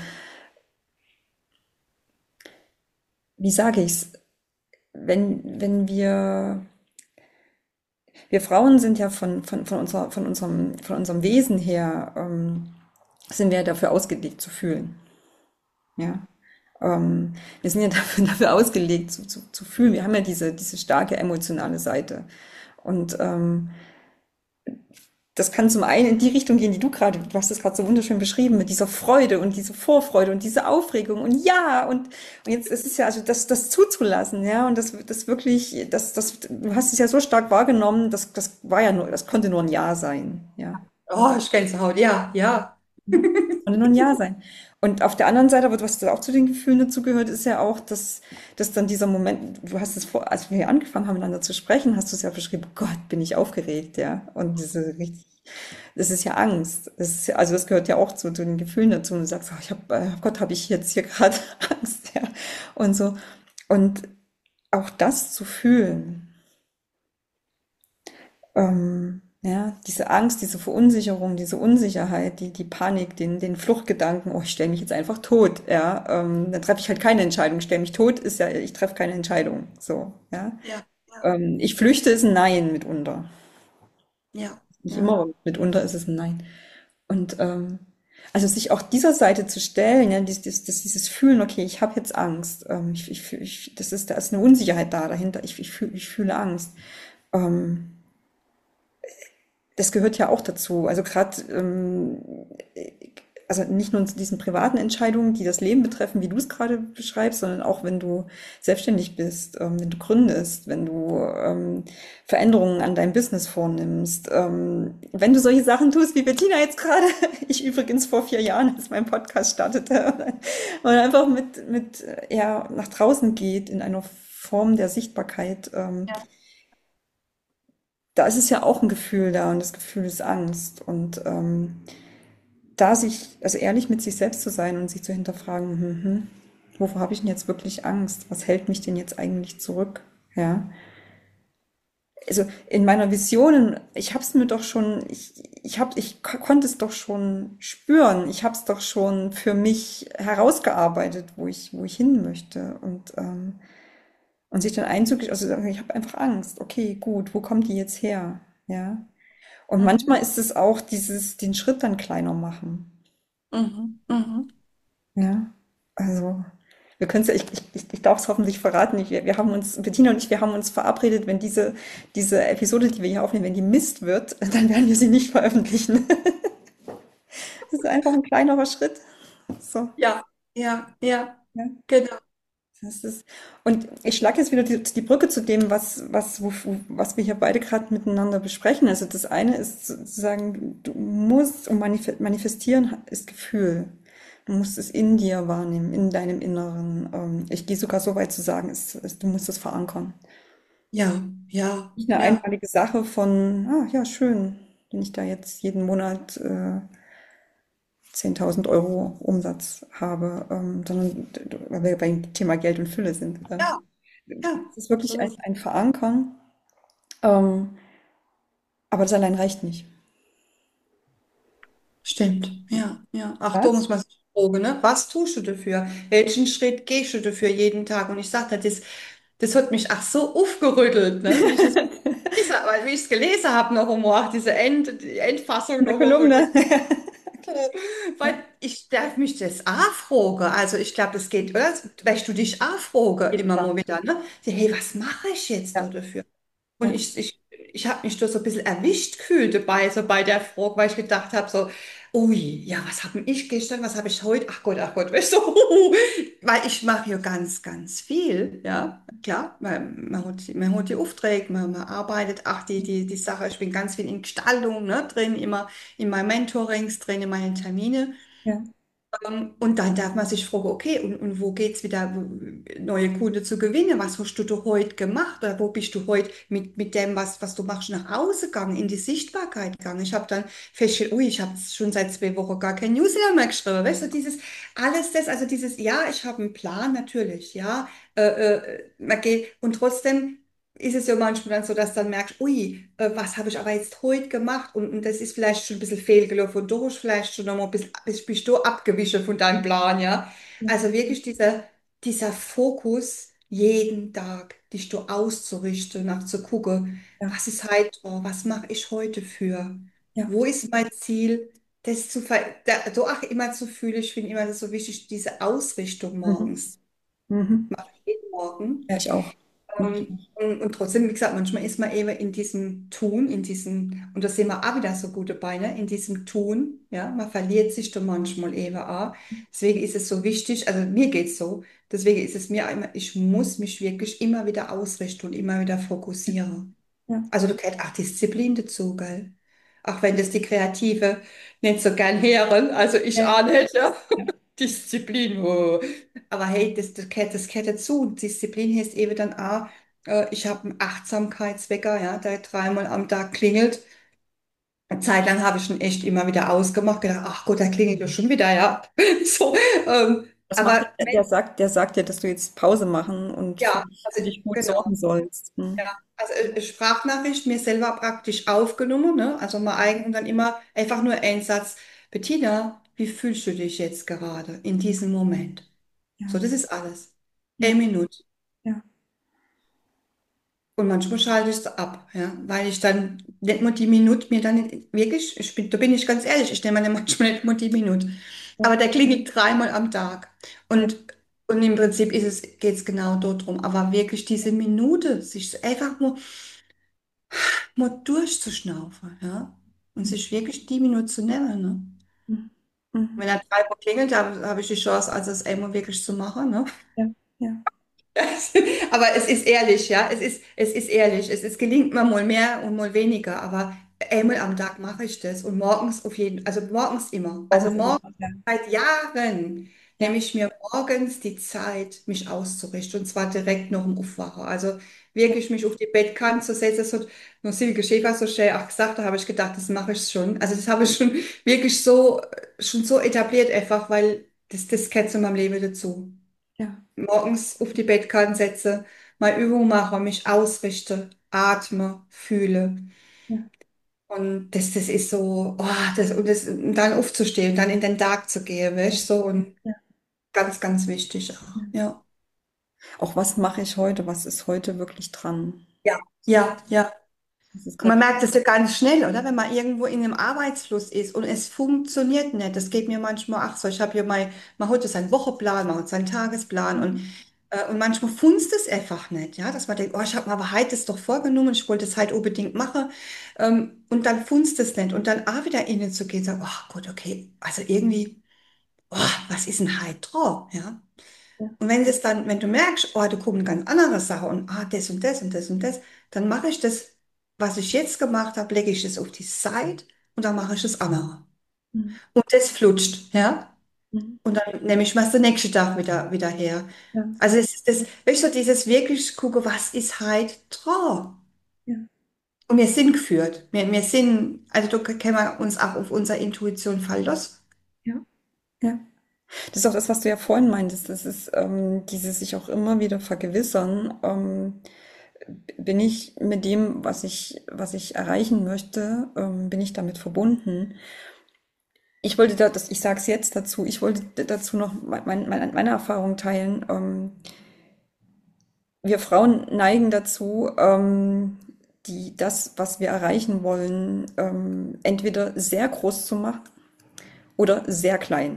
wie sage ich's? Wenn, wenn wir, wir Frauen sind ja von, von, von unserer, von unserem, von unserem Wesen her, ähm, sind wir ja dafür ausgelegt zu fühlen. Ja. Ähm, wir sind ja dafür, dafür ausgelegt zu, zu, zu fühlen. Wir haben ja diese, diese starke emotionale Seite. Und ähm, das kann zum einen in die Richtung gehen, die du gerade, du hast es gerade so wunderschön beschrieben, mit dieser Freude und diese Vorfreude und diese Aufregung und ja, und, und jetzt ist es ja, also das, das zuzulassen, ja, und das, das wirklich, das, das, du hast es ja so stark wahrgenommen, das, das war ja nur, das konnte nur ein Ja sein, ja. Oh, ich Gänsehaut, ja, ja. Konnte nur ein Ja sein. Und auf der anderen Seite, aber was da auch zu den Gefühlen dazugehört, ist ja auch, dass, dass dann dieser Moment, du hast es vor, als wir hier angefangen haben, miteinander zu sprechen, hast du es ja beschrieben, Gott, bin ich aufgeregt, ja. Und diese richtig, das ist ja Angst. Das ist ja, also das gehört ja auch zu, zu den Gefühlen dazu. Und du sagst, oh, ich habe, äh, Gott, habe ich jetzt hier gerade Angst, ja. Und so. Und auch das zu fühlen, ähm, ja, diese Angst, diese Verunsicherung, diese Unsicherheit, die, die Panik, den, den Fluchtgedanken, oh, ich stelle mich jetzt einfach tot, ja, ähm, dann treffe ich halt keine Entscheidung. Stell mich tot ist ja, ich treffe keine Entscheidung, so, ja. Ja, ja, Ähm, ich flüchte ist ein Nein mitunter. ja, Nicht immer, ja. aber mitunter ist es ein Nein. Und ähm, also sich auch dieser Seite zu stellen, ja, dieses, dieses, dieses Fühlen, okay, ich habe jetzt Angst, ähm, ich, ich, fühl- ich, das ist, da ist eine Unsicherheit da dahinter, ich, ich, fühl, ich fühle Angst. Ähm, Das gehört ja auch dazu. Also gerade, ähm, also nicht nur zu diesen privaten Entscheidungen, die das Leben betreffen, wie du es gerade beschreibst, sondern auch wenn du selbstständig bist, ähm, wenn du gründest, wenn du ähm, Veränderungen an deinem Business vornimmst, ähm, wenn du solche Sachen tust wie Bettina jetzt gerade, ich übrigens vor vier Jahren, als mein Podcast startete, und einfach mit, mit äh, ja, nach draußen geht in einer Form der Sichtbarkeit. Ähm, Ja. da ist es ja auch ein Gefühl da und das Gefühl ist Angst. Und ähm, da sich, also ehrlich mit sich selbst zu sein und sich zu hinterfragen, hm, hm, wovor habe ich denn jetzt wirklich Angst? Was hält mich denn jetzt eigentlich zurück? Ja. Also in meiner Vision, ich habe es mir doch schon, ich, ich hab, ich ko- konnte es doch schon spüren. Ich habe es doch schon für mich herausgearbeitet, wo ich, wo ich hin möchte. Und, ähm, und sich dann einzugestehen, also sagen, ich habe einfach Angst. Okay, gut, wo kommt die jetzt her? Ja. Und Mhm. manchmal ist es auch dieses, den Schritt dann kleiner machen. Mhm. Mhm. Ja, also wir können es ja, ich, ich, ich ich darf es hoffentlich verraten. Ich, wir, wir haben uns, Bettina und ich, wir haben uns verabredet, wenn diese, diese Episode, die wir hier aufnehmen, wenn die Mist wird, dann werden wir sie nicht veröffentlichen. Das ist einfach ein kleinerer Schritt. So, Ja, ja, ja, ja. genau. Das ist, und ich schlage jetzt wieder die, die Brücke zu dem, was, was, wo, was wir hier beide gerade miteinander besprechen. Also das eine ist sozusagen, du musst, um manif- manifestieren ist Gefühl. Du musst es in dir wahrnehmen, in deinem Inneren. Ähm, Ich gehe sogar so weit zu sagen, es, es, du musst es verankern. Ja, ja, Nicht eine ja, einmalige Sache von, ah ja, schön, wenn ich da jetzt jeden Monat äh, zehntausend Euro Umsatz habe, ähm, sondern weil wir beim Thema Geld und Fülle sind. Äh, ja, ja, Es ist wirklich ein, absolut. ein Verankern, ähm, aber das allein reicht nicht. Stimmt, ja, ja. Achtung, Was? muss man sich fragen, ne? Was tust du dafür? Welchen Schritt gehst du dafür jeden Tag? Und ich sagte, das, das hat mich ach so aufgerüttelt, ne? Wie ich es gelesen, weil wie ich es gelesen habe, noch einmal, diese End, die Endfassung In der noch einmal. Kolumne. Weil ich darf mich das auch fragen. Also ich glaube, das geht, oder? Weil du dich auch fragen, Jeden immer Tag. mal wieder, ne? So, hey, was mache ich jetzt da Ja, dafür? Und ja. ich, ich, ich habe mich da so ein bisschen erwischt gefühlt dabei, so bei der Frage, weil ich gedacht habe, so, ui, ja, was habe ich gestern, was habe ich heute? Ach Gott, ach Gott, weißt du, weil ich mache ja ganz, ganz viel, ja, klar, man, man hat, man hat die Aufträge, man, man arbeitet, ach, die, die, die Sache, ich bin ganz viel in Gestaltung, ne, drin, immer in meinen Mentorings, drin, in meinen Termine. Ja. Ähm, Und dann darf man sich fragen, okay, und, und wo geht's wieder, wo- neue Kunden zu gewinnen? Was hast du da heute gemacht? Oder wo bist du heute mit, mit dem, was, was du machst, nach Hause gegangen, in die Sichtbarkeit gegangen? Ich habe dann festgestellt, ui, ich habe schon seit zwei Wochen gar kein Newsletter mehr geschrieben. Weißt du, dieses, alles das, also dieses, ja, ich habe einen Plan, natürlich, ja, äh, äh, man geht, und trotzdem, ist es ja manchmal dann so, dass du dann merkst, ui, äh, was habe ich aber jetzt heute gemacht? Und, und das ist vielleicht schon ein bisschen fehlgelaufen und du hast vielleicht schon nochmal ein bisschen, bist, bist du abgewichen von deinem Plan, ja? Ja. Also wirklich dieser, dieser Fokus, jeden Tag dich du auszurichten, nach zu gucken, Ja. was ist heute, dran? Was mache ich heute für? Ja. Wo ist mein Ziel? Das zu ver da, so auch immer zu fühlen, ich finde immer das so wichtig, diese Ausrichtung Mhm. morgens. Mhm. Jeden Morgen. Ja, ich auch. Mach ich Ähm, auch. und, und trotzdem, wie gesagt, manchmal ist man eben in diesem Tun, in diesem, und da sehen wir auch wieder so gute Beine, in diesem Tun, ja, man verliert sich da manchmal eben auch. Deswegen ist es so wichtig, also mir geht's so, deswegen ist es mir immer, ich muss mich wirklich immer wieder ausrichten und immer wieder fokussieren. Ja. Also du gehört auch Disziplin dazu, gell? Auch wenn das die Kreative nicht so gern hören, also ich Ja. auch nicht, ja. Ja. Disziplin, oh. Aber hey, das, das gehört, das gehört dazu. Disziplin heißt eben dann auch, äh, ich habe einen Achtsamkeitswecker, ja, der dreimal am Tag klingelt. Eine Zeit lang habe ich ihn echt immer wieder ausgemacht, gedacht, ach Gott, der klingelt ja schon wieder, ja. So, ähm, Was macht aber der? Der sagt, der sagt dir, dass du jetzt Pause machen und für ja, dich, also für dich gut genau. sorgen sollst. Hm. Ja, also äh, Sprachnachricht mir selber praktisch aufgenommen, ne? Also mal eigen und dann immer einfach nur ein Satz. Bettina, wie fühlst du dich jetzt gerade in diesem Moment? So, Ja. das ist alles. Eine Ja. Minute. Ja. Und manchmal schalte ich es ab, ja, weil ich dann nicht mal die Minute mir dann nicht, wirklich, ich bin, da bin ich ganz ehrlich, ich nehme mir manchmal nicht mal die Minute. Ja. Aber der klingelt dreimal am Tag. Ja. Und, und im Prinzip ist es, geht es genau dort drum. Aber wirklich diese Minute, sich einfach nur mal durchzuschnaufen, ja. Und sich wirklich die Minute zu nehmen, ne? Mhm. Mhm. Wenn er dreimal klingelt, habe, habe ich die Chance, also es einmal wirklich zu machen, ne? Ja. Ja. Aber es ist ehrlich, ja. Es ist, es ist ehrlich. Es ist, gelingt mir mal mehr und mal weniger. Aber einmal am Tag mache ich das. Und morgens auf jeden, also morgens immer. Auch Also ist immer. morgens Ja. seit Jahren nehme Ja. ich mir morgens die Zeit, mich auszurichten. Und zwar direkt nach dem Aufwachen. Also wirklich mich auf die Bettkante zu setzen. Das hat nur Silke Schäfer so schnell auch gesagt. Da habe ich gedacht, das mache ich schon. Also das habe ich schon wirklich so, schon so etabliert einfach, weil das, das gehört zu meinem Leben dazu. Ja. Morgens auf die Bettkante setze, mal Übung mache, mich ausrichte, atme, fühle. Ja. Und das, das ist so, oh, das, und das, und dann aufzustehen, dann in den Tag zu gehen, weißt du, so und Ja. ganz, ganz wichtig auch. Ja. Ja. Auch was mache ich heute? Was ist heute wirklich dran? Ja, ja, ja. Das ist Und man gerade. merkt das ja ganz schnell, oder? Wenn man irgendwo in einem Arbeitsfluss ist und es funktioniert nicht. Das geht mir manchmal auch so. Ich habe hier mal, man hat so seinen Wochenplan, man hat seinen Tagesplan und, Mhm. äh, und manchmal funzt es einfach nicht, ja? Dass man denkt, oh, ich habe mir aber heute das doch vorgenommen, ich wollte es heute unbedingt machen. Ähm, und dann funzt es nicht. Und dann auch wieder innen zu gehen, sagen, oh Gott, okay, also irgendwie, oh, was ist denn heute dran, ja? Ja. Und wenn es dann, wenn du merkst, oh, da kommt eine ganz andere Sache und ah, das und das und das und das, dann mache ich das, was ich jetzt gemacht habe, lege ich es auf die Seite und dann mache ich das andere. Mhm. Und das flutscht, ja. Mhm. Und dann nehme ich was der nächste Tag wieder, wieder her. Ja. Also es ist das, weißt du, dieses wirklich gucke, was ist heute dran? Ja. Und wir sind geführt. Wir, wir sind, also da können wir uns auch auf unsere Intuition verlassen. Ja. Ja. Das ist auch das, was du ja vorhin meintest. Das ist ähm, dieses sich auch immer wieder vergewissern. Ähm, bin ich mit dem, was ich, was ich erreichen möchte, ähm, bin ich damit verbunden? Ich wollte da, das, ich sage es jetzt dazu, ich wollte dazu noch mein, mein, meine Erfahrung teilen. Ähm, wir Frauen neigen dazu, ähm, die, das, was wir erreichen wollen, ähm, entweder sehr groß zu machen oder sehr klein.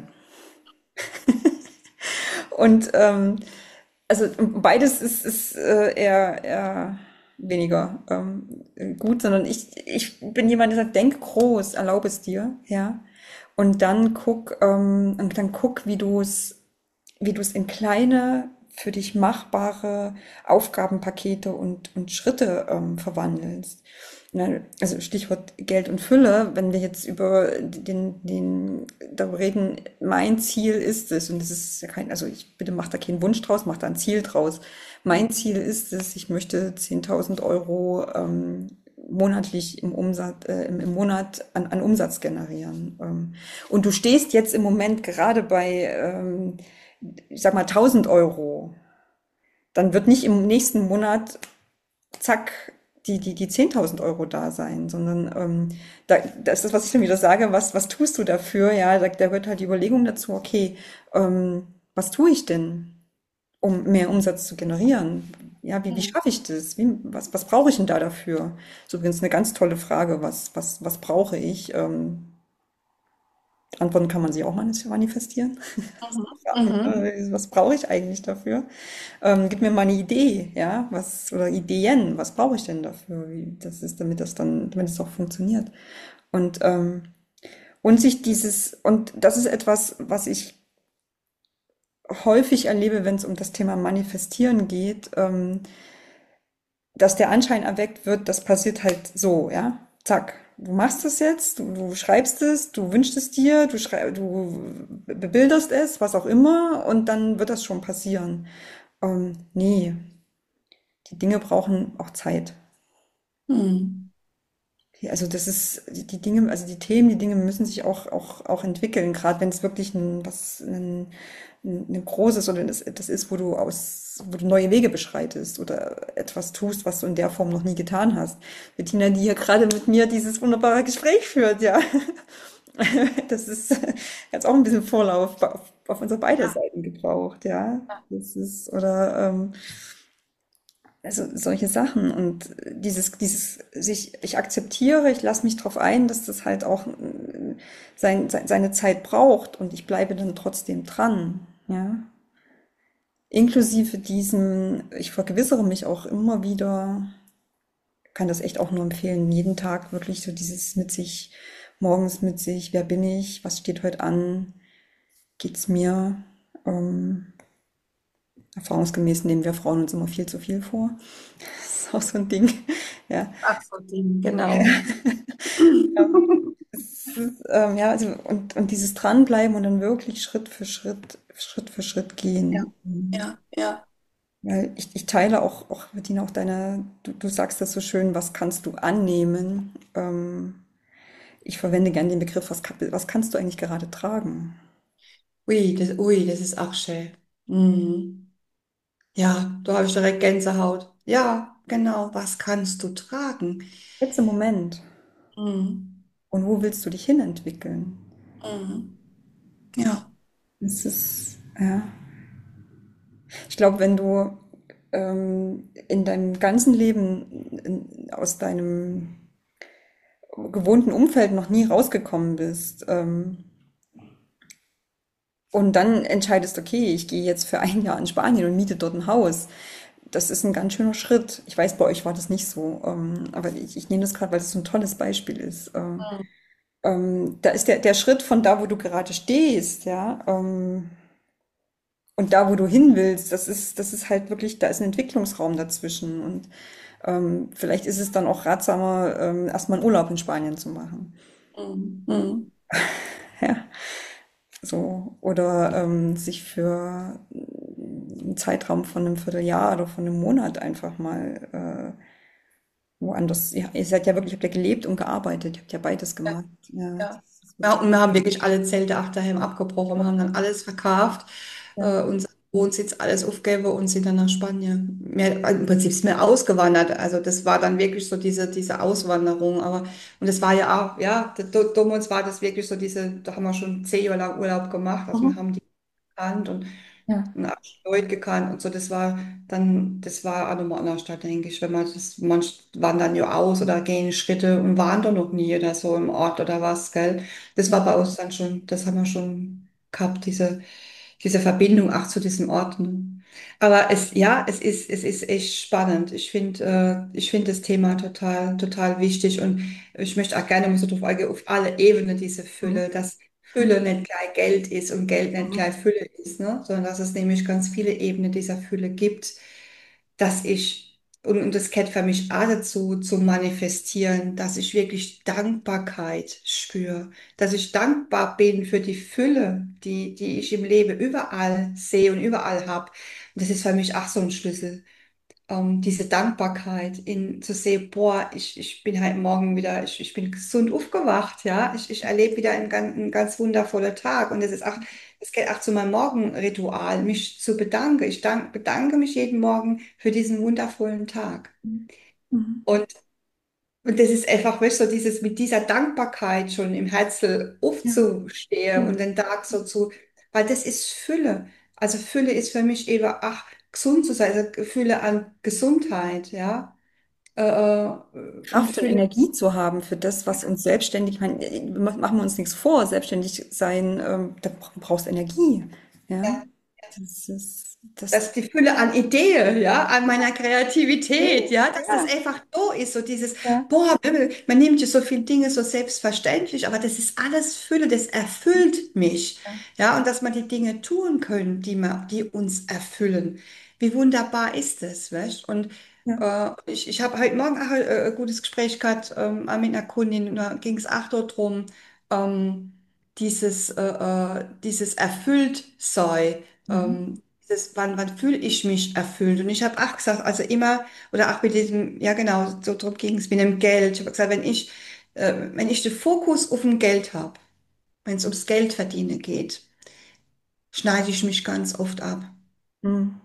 Und ähm, also beides ist, ist äh, eher, eher weniger ähm, gut, sondern ich, ich bin jemand, der sagt, denk groß, erlaube es dir, ja. Und dann guck, ähm, und dann guck, wie du es, wie du es in kleine, für dich machbare Aufgabenpakete und, und Schritte ähm, verwandelst. Ne, also Stichwort Geld und Fülle, wenn wir jetzt über den, den, darüber reden, mein Ziel ist es, und das ist ja kein, also ich bitte mach da keinen Wunsch draus, mach da ein Ziel draus. Mein Ziel ist es, ich möchte zehntausend Euro ähm, monatlich im Umsatz, äh, im, im Monat an, an Umsatz generieren. Ähm, und du stehst jetzt im Moment gerade bei, ähm, ich sag mal, tausend Euro. Dann wird nicht im nächsten Monat zack, die, die, die zehntausend Euro da sein, sondern ähm, da, das ist das, was ich dann wieder sage, was, was tust du dafür? Ja, da, da gehört halt die Überlegung dazu, okay, ähm, was tue ich denn, um mehr Umsatz zu generieren? Ja, wie, wie Mhm. schaffe ich das? Wie, was, was brauche ich denn da dafür? Das ist übrigens eine ganz tolle Frage, was, was, was brauche ich? Ähm, Antworten kann man sich auch manis- manifestieren. Fragen, Mhm. äh, was brauche ich eigentlich dafür? Ähm, gib mir mal eine Idee, ja, was, oder Ideen, was brauche ich denn dafür? Wie, das ist, damit das dann, damit es auch funktioniert. Und, ähm, und sich dieses, und das ist etwas, was ich häufig erlebe, wenn es um das Thema Manifestieren geht, ähm, dass der Anschein erweckt wird, das passiert halt so, ja, zack. Du machst es jetzt, du, du schreibst es, du wünschst es dir, du schrei du bebilderst es, was auch immer, und dann wird das schon passieren. Ähm, nee, die Dinge brauchen auch Zeit. Mhm. Ja, also das ist, die, die Dinge, also die Themen, die Dinge müssen sich auch, auch, auch entwickeln, gerade wenn es wirklich ein, was, ein, ein, ein großes oder das, das ist, wo du aus, wo du neue Wege beschreitest oder etwas tust, was du in der Form noch nie getan hast. Bettina, die hier gerade mit mir dieses wunderbare Gespräch führt, ja. Das ist jetzt auch ein bisschen Vorlauf auf, auf unsere beide Ja. Seiten gebraucht, ja. Das ist, oder, ähm, also solche Sachen und dieses, dieses sich, ich akzeptiere, ich lasse mich darauf ein, dass das halt auch äh, sein, sein, seine Zeit braucht und ich bleibe dann trotzdem dran, ja. Inklusive diesem, ich vergewissere mich auch immer wieder, kann das echt auch nur empfehlen, jeden Tag wirklich so dieses mit sich, morgens mit sich, wer bin ich, was steht heute an, geht's mir, ähm, erfahrungsgemäß nehmen wir Frauen uns immer viel zu viel vor. Das ist auch so ein Ding, ja. Ach so, Ding, genau. Es ist, ähm, ja, also und, und dieses Dranbleiben und dann wirklich Schritt für Schritt, Schritt für Schritt Ja, gehen. Mhm. ja, ja. Weil ich, ich teile auch, auch, Bettina, auch deine, du, du sagst das so schön, was kannst du annehmen? Ähm, ich verwende gern den Begriff, was, ka- was kannst du eigentlich gerade tragen? Ui, das, ui, das ist auch schön. Mhm. Ja, da habe ich direkt Gänsehaut. Ja, genau. Was kannst du tragen? Jetzt im Moment. Mhm. Und wo willst du dich hinentwickeln? Mhm. Ja. Das ist, ja. Ich glaube, wenn du ähm, in deinem ganzen Leben in, aus deinem gewohnten Umfeld noch nie rausgekommen bist, ähm, und dann entscheidest, okay, ich gehe jetzt für ein Jahr in Spanien und miete dort ein Haus. Das ist ein ganz schöner Schritt. Ich weiß, bei euch war das nicht so, ähm, aber ich, ich nehme das gerade, weil das so ein tolles Beispiel ist. Ähm, Mhm. ähm, da ist der, der Schritt von da, wo du gerade stehst, ja, ähm, und da, wo du hin willst, das ist, das ist halt wirklich, da ist ein Entwicklungsraum dazwischen. Und ähm, vielleicht ist es dann auch ratsamer, ähm, erstmal einen Urlaub in Spanien zu machen. Mhm. Mhm. Ja, so. Oder ähm, sich für einen Zeitraum von einem Vierteljahr oder von einem Monat einfach mal äh, woanders. Ja, ihr seid ja wirklich, ihr habt ja gelebt und gearbeitet, ihr habt ja beides Ja, gemacht. Ja, ja. das ist Ja, wirklich, und wir haben wirklich alle Zelte auch daheim abgebrochen. Wir haben dann alles verkauft, ja. äh, unser Wohnsitz alles aufgegeben und sind dann nach Spanien. Mehr, also im Prinzip sind wir ausgewandert. Also das war dann wirklich so diese, diese Auswanderung. Aber, und das war ja auch, ja, d- damals war das wirklich so diese, da haben wir schon zehn Jahre lang Urlaub gemacht. Also wir Mhm. haben die gekannt und Ja. und Leute gekannt und so. Das war dann, das war auch nochmal anders, da denke ich, wenn man das, manche wandern ja aus oder gehen Schritte und waren da noch nie oder so im Ort oder was, gell? Das war bei uns dann schon, das haben wir schon gehabt, diese, diese Verbindung auch zu diesen Orten. Aber es, ja, es ist, es ist echt spannend. Ich finde, äh, ich finde das Thema total, total wichtig und ich möchte auch gerne mal so drauf eingehen, auf alle Ebenen diese Mhm. Fülle, dass Fülle nicht gleich Geld ist und Geld nicht Mhm. gleich Fülle ist, ne? Sondern dass es nämlich ganz viele Ebenen dieser Fülle gibt, dass ich, und, und das gehört für mich auch dazu, zu manifestieren, dass ich wirklich Dankbarkeit spüre, dass ich dankbar bin für die Fülle, die, die ich im Leben überall sehe und überall habe. Und das ist für mich auch so ein Schlüssel, ähm, diese Dankbarkeit in zu sehen, boah, ich, ich bin heute Morgen wieder, ich, ich bin gesund aufgewacht, ja, ich, ich erlebe wieder einen, ganz- einen ganz wundervollen Tag und das ist auch, es geht auch zu meinem Morgenritual, mich zu bedanken. Ich dank, bedanke mich jeden Morgen für diesen wundervollen Tag. Mhm. Und, und das ist einfach, weißt du, so dieses mit dieser Dankbarkeit schon im Herzen Ja, aufzustehen und ja. den Tag so zu, weil das ist Fülle. Also Fülle ist für mich eben, ach, gesund zu sein, also Fülle an Gesundheit, ja. Äh, äh, und Kraft und Fülle, Energie zu haben für das, was uns selbstständig, ich meine, äh, machen wir uns nichts vor, selbstständig sein, ähm, da bra- brauchst Energie. Ja, ja. das ist, das, Dass die Fülle an Ideen, ja, an meiner Kreativität, ja, ja, dass das einfach da ist, so dieses, ja, boah, man nimmt ja so viele Dinge so selbstverständlich, aber das ist alles Fülle, das erfüllt mich, ja, ja, und dass man die Dinge tun können, die man, die uns erfüllen. Wie wunderbar ist das, weißt? Und ja. äh, ich, ich habe heute Morgen auch ein, äh, ein gutes Gespräch gehabt ähm, auch mit einer Kundin, und da ging es auch darum, ähm, dieses, äh, äh, dieses erfüllt sei. Mhm. Ähm, das, wann, wann fühle ich mich erfüllt? Und ich habe auch gesagt, also immer, oder auch mit diesem, ja genau, so darum ging es mit dem Geld. Ich habe gesagt, wenn ich, äh, wenn ich den Fokus auf dem Geld habe, wenn es ums Geld verdienen geht, schneide ich mich ganz oft ab. Mhm.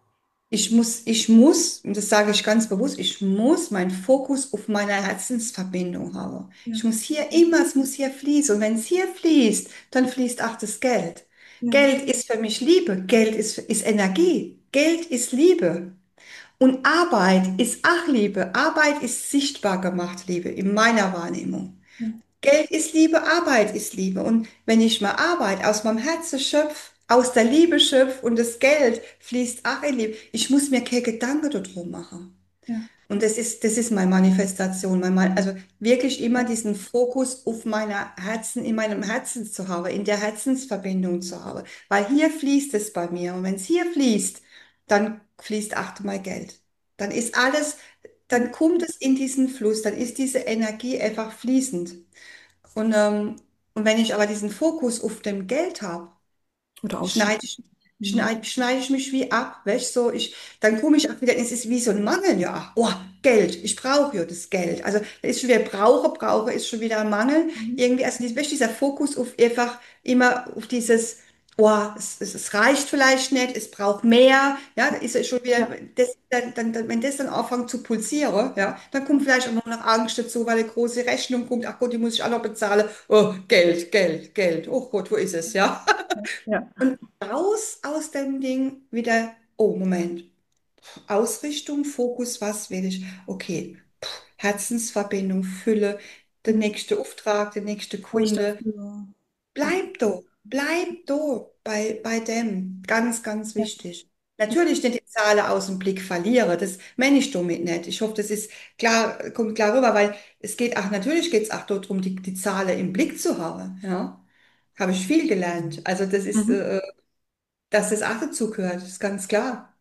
Ich muss, ich muss, und das sage ich ganz bewusst, ich muss meinen Fokus auf meine Herzensverbindung haben. Ja, Ich muss hier immer, es muss hier fließen. Und wenn es hier fließt, dann fließt auch das Geld. ja, Geld ist für mich Liebe. Geld ist, ist Energie. Geld ist Liebe. Und Arbeit ist auch Liebe. Arbeit ist sichtbar gemacht Liebe in meiner Wahrnehmung. ja, Geld ist Liebe, Arbeit ist Liebe. Und wenn ich mal Arbeit aus meinem Herzen schöpf, aus der Liebe schöpf und das Geld fließt auch in Liebe, ich muss mir keine Gedanken darum machen. ja, Und das ist, das ist meine Manifestation. Mein, Man- also wirklich immer ja, diesen Fokus auf meiner Herzen, in meinem Herzen zu haben, in der Herzensverbindung zu haben. Weil hier fließt es bei mir. Und wenn es hier fließt, dann fließt achtmal Geld. Dann ist alles, dann kommt es in diesen Fluss, dann ist diese Energie einfach fließend. Und, ähm, und wenn ich aber diesen Fokus auf dem Geld habe, oder schneide ausschöpfen. ich, Mhm. schneide, schneide ich mich wie ab, weißt so, ich, dann komme ich auch wieder, es ist wie so ein Mangel, ja, oh, Geld, ich brauche ja das Geld. Also, da ist schon wieder Brauche, Brauche ist schon wieder ein Mangel. Mhm. Irgendwie, also, weißt, dieser Fokus auf einfach immer auf dieses, oh, es, es, es reicht vielleicht nicht, es braucht mehr, ja, da ist ja schon wieder, Ja, das, dann, dann, dann, wenn das dann anfängt zu pulsieren, ja, dann kommt vielleicht auch noch eine Angst dazu, weil eine große Rechnung kommt, ach Gott, die muss ich auch noch bezahlen, oh, Geld, Geld, Geld, oh Gott, wo ist es, ja. ja, Und raus aus dem Ding wieder, oh Moment, Ausrichtung, Fokus, was will ich? Okay, puh, Herzensverbindung, Fülle, der ja. nächste Auftrag, der nächste Wo ich Kunde. dafür. Ja, Bleib da, bleib da bei, bei dem. Ganz, ganz ja, wichtig. das, Natürlich nicht die Zahlen aus dem Blick verliere, das meine ich damit nicht. Ich hoffe, das ist klar, kommt klar rüber, weil es geht auch, natürlich geht es auch darum, die, die Zahlen im Blick zu haben. Ja, habe ich viel gelernt. Also das ist, mhm. äh, dass das auch dazu gehört, ist ganz klar.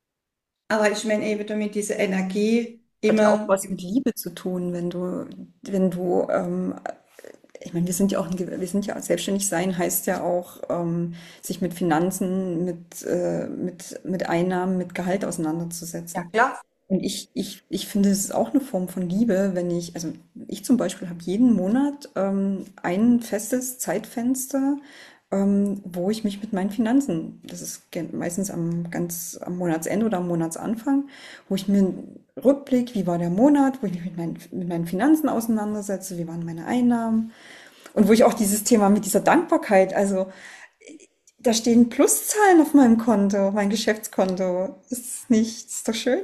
Aber ich meine eben damit diese Energie Hat ja auch immer, was mit Liebe zu tun, wenn du, wenn du, ähm, ich meine, wir sind ja auch, ein Ge- wir sind ja selbstständig sein, heißt ja auch, ähm, sich mit Finanzen, mit, äh, mit, mit Einnahmen, mit Gehalt ja auseinanderzusetzen. klar, Und ich, ich, ich finde, es ist auch eine Form von Liebe, wenn ich, also ich zum Beispiel habe jeden Monat ähm, ein festes Zeitfenster, ähm, wo ich mich mit meinen Finanzen, das ist gen- meistens am ganz am Monatsende oder am Monatsanfang, wo ich mir einen Rückblick, wie war der Monat, wo ich mich mit meinen, mit meinen Finanzen auseinandersetze, wie waren meine Einnahmen und wo ich auch dieses Thema mit dieser Dankbarkeit, also da stehen Pluszahlen auf meinem Konto, mein Geschäftskonto. Ist es nicht, ist doch schön.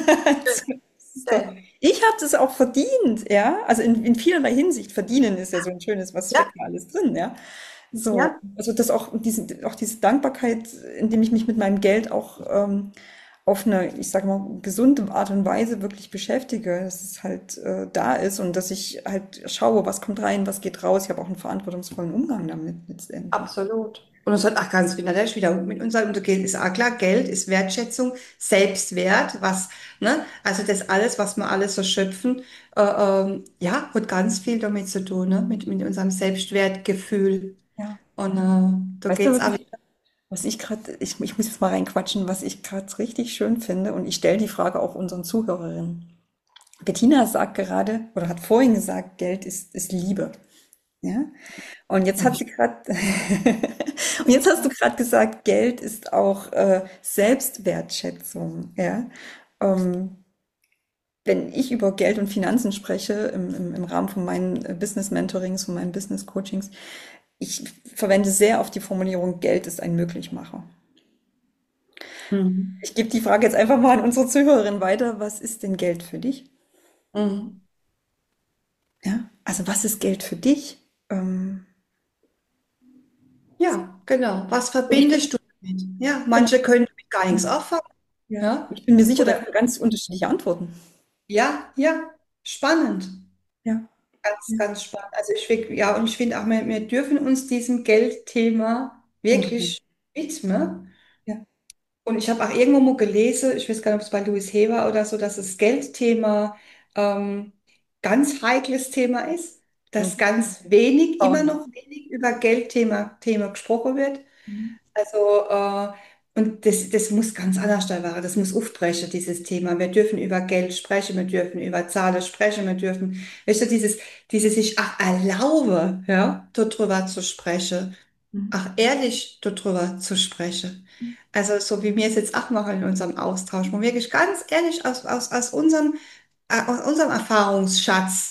Ist doch, schön. ich habe das auch verdient, ja. Also in, in vielerlei Hinsicht. Verdienen ist ja so ein schönes, was Ja, steckt da alles drin, ja. So, ja, also das auch, diesen, auch diese Dankbarkeit, indem ich mich mit meinem Geld auch ähm, auf eine, ich sage mal, gesunde Art und Weise wirklich beschäftige, dass es halt äh, da ist und dass ich halt schaue, was kommt rein, was geht raus. Ich habe auch einen verantwortungsvollen Umgang damit letztendlich. absolut. Und es hat auch ganz viel natürlich wieder mit unserem Geld ist auch klar, Geld ist Wertschätzung, Selbstwert, was, ne, also das alles, was wir alles so schöpfen, äh, ähm, ja, hat ganz viel damit zu tun, ne, mit, mit unserem Selbstwertgefühl. Ja. Und äh, da Weißt du, geht's was auch. ich, was ich gerade, ich, ich muss jetzt mal reinquatschen, was ich gerade richtig schön finde und ich stelle die Frage auch unseren Zuhörerinnen. Bettina sagt gerade oder hat vorhin gesagt, Geld ist, ist Liebe. Ja? Und jetzt hat sie gerade, und jetzt hast du gerade gesagt, Geld ist auch äh, Selbstwertschätzung. Ja? Ähm, wenn ich über Geld und Finanzen spreche, im, im, im Rahmen von meinen äh, Business-Mentorings, von meinen Business-Coachings, ich verwende sehr oft die Formulierung, Geld ist ein Möglichmacher. Mhm. Ich gebe die Frage jetzt einfach mal an unsere Zuhörerin weiter. Was ist denn Geld für dich? Mhm. Ja, also was ist Geld für dich? Ähm, Ja, genau. Was und ich bin, verbindest du damit? Ja, genau, manche können damit gar nichts anfangen. ja, Ja, ich bin mir sicher, da oder kommen ganz unterschiedliche Antworten. ja, ja, spannend. Ja, Ganz, ja, ganz spannend. Also ich find, ja, und ich finde auch, wir, wir dürfen uns diesem Geldthema unbedingt. wirklich widmen. Ja, Und ich habe auch irgendwo mal gelesen, ich weiß gar nicht, ob es bei Louis Hay war oder so, dass das Geldthema ähm, ganz heikles Thema ist, dass mhm. ganz wenig, immer Frauen. noch wenig über Geldthema Thema gesprochen wird. Mhm. Also, äh, und das, das muss ganz anders da werden. Das muss aufbrechen, dieses Thema. Wir dürfen über Geld sprechen, wir dürfen über Zahlen sprechen, wir dürfen, weißt du, dieses, dieses sich auch erlaube, ja, darüber zu sprechen, Mhm. auch ehrlich darüber zu sprechen. Also, so wie wir es jetzt auch machen in unserem Austausch, wo wir wirklich ganz ehrlich aus, aus, aus unserem, äh, aus unserem Erfahrungsschatz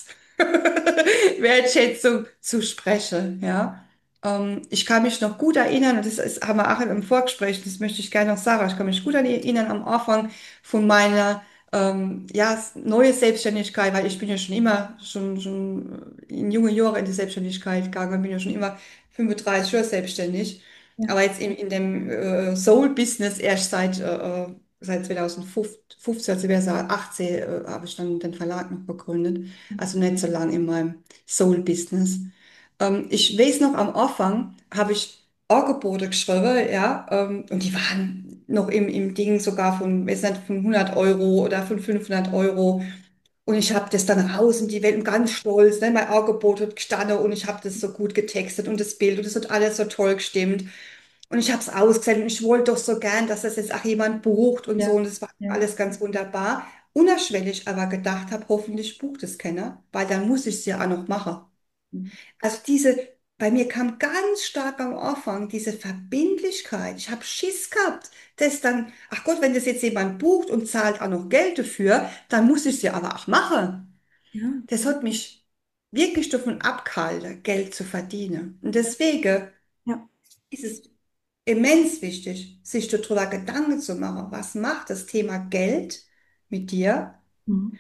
Wertschätzung zu sprechen, ja. Ähm, ich kann mich noch gut erinnern, und das ist, haben wir auch im Vorgespräch, das möchte ich gerne noch sagen, ich kann mich gut erinnern am Anfang von meiner ähm, ja, neue Selbstständigkeit, weil ich bin ja schon immer, schon, schon in jungen Jahren in die Selbstständigkeit gegangen, bin ja schon immer fünfunddreißig Jahre selbstständig, Ja, aber jetzt in, in dem äh, Soul-Business erst seit, äh, äh, seit zweitausendfünfzehn, also wäre es achtzehn, äh, habe ich dann den Verlag noch gegründet, also nicht so lange in meinem Soul-Business. Ähm, ich weiß noch, am Anfang habe ich Angebote geschrieben, ja, ähm, und die waren noch im, im Ding sogar von, weiß nicht, von hundert Euro oder von fünfhundert Euro. Und ich habe das dann raus in die Welt und ganz stolz, ne, mein Angebot hat gestanden und ich habe das so gut getextet und das Bild und das hat alles so toll gestimmt. Und ich habe es ausgesendet und ich wollte doch so gern, dass das jetzt auch jemand bucht und so. ja, Und das war ja. alles ganz wunderbar. Unerschwellig aber gedacht habe, hoffentlich bucht es keiner, weil dann muss ich es ja auch noch machen. Mhm. Also diese, bei mir kam ganz stark am Anfang diese Verbindlichkeit. Ich habe Schiss gehabt, dass dann, ach Gott, wenn das jetzt jemand bucht und zahlt auch noch Geld dafür, dann muss ich es ja aber auch machen. Ja, Das hat mich wirklich davon abgehalten, Geld zu verdienen. Und deswegen ja. ist es immens wichtig, sich darüber Gedanken zu machen, was macht das Thema Geld mit dir? Mhm.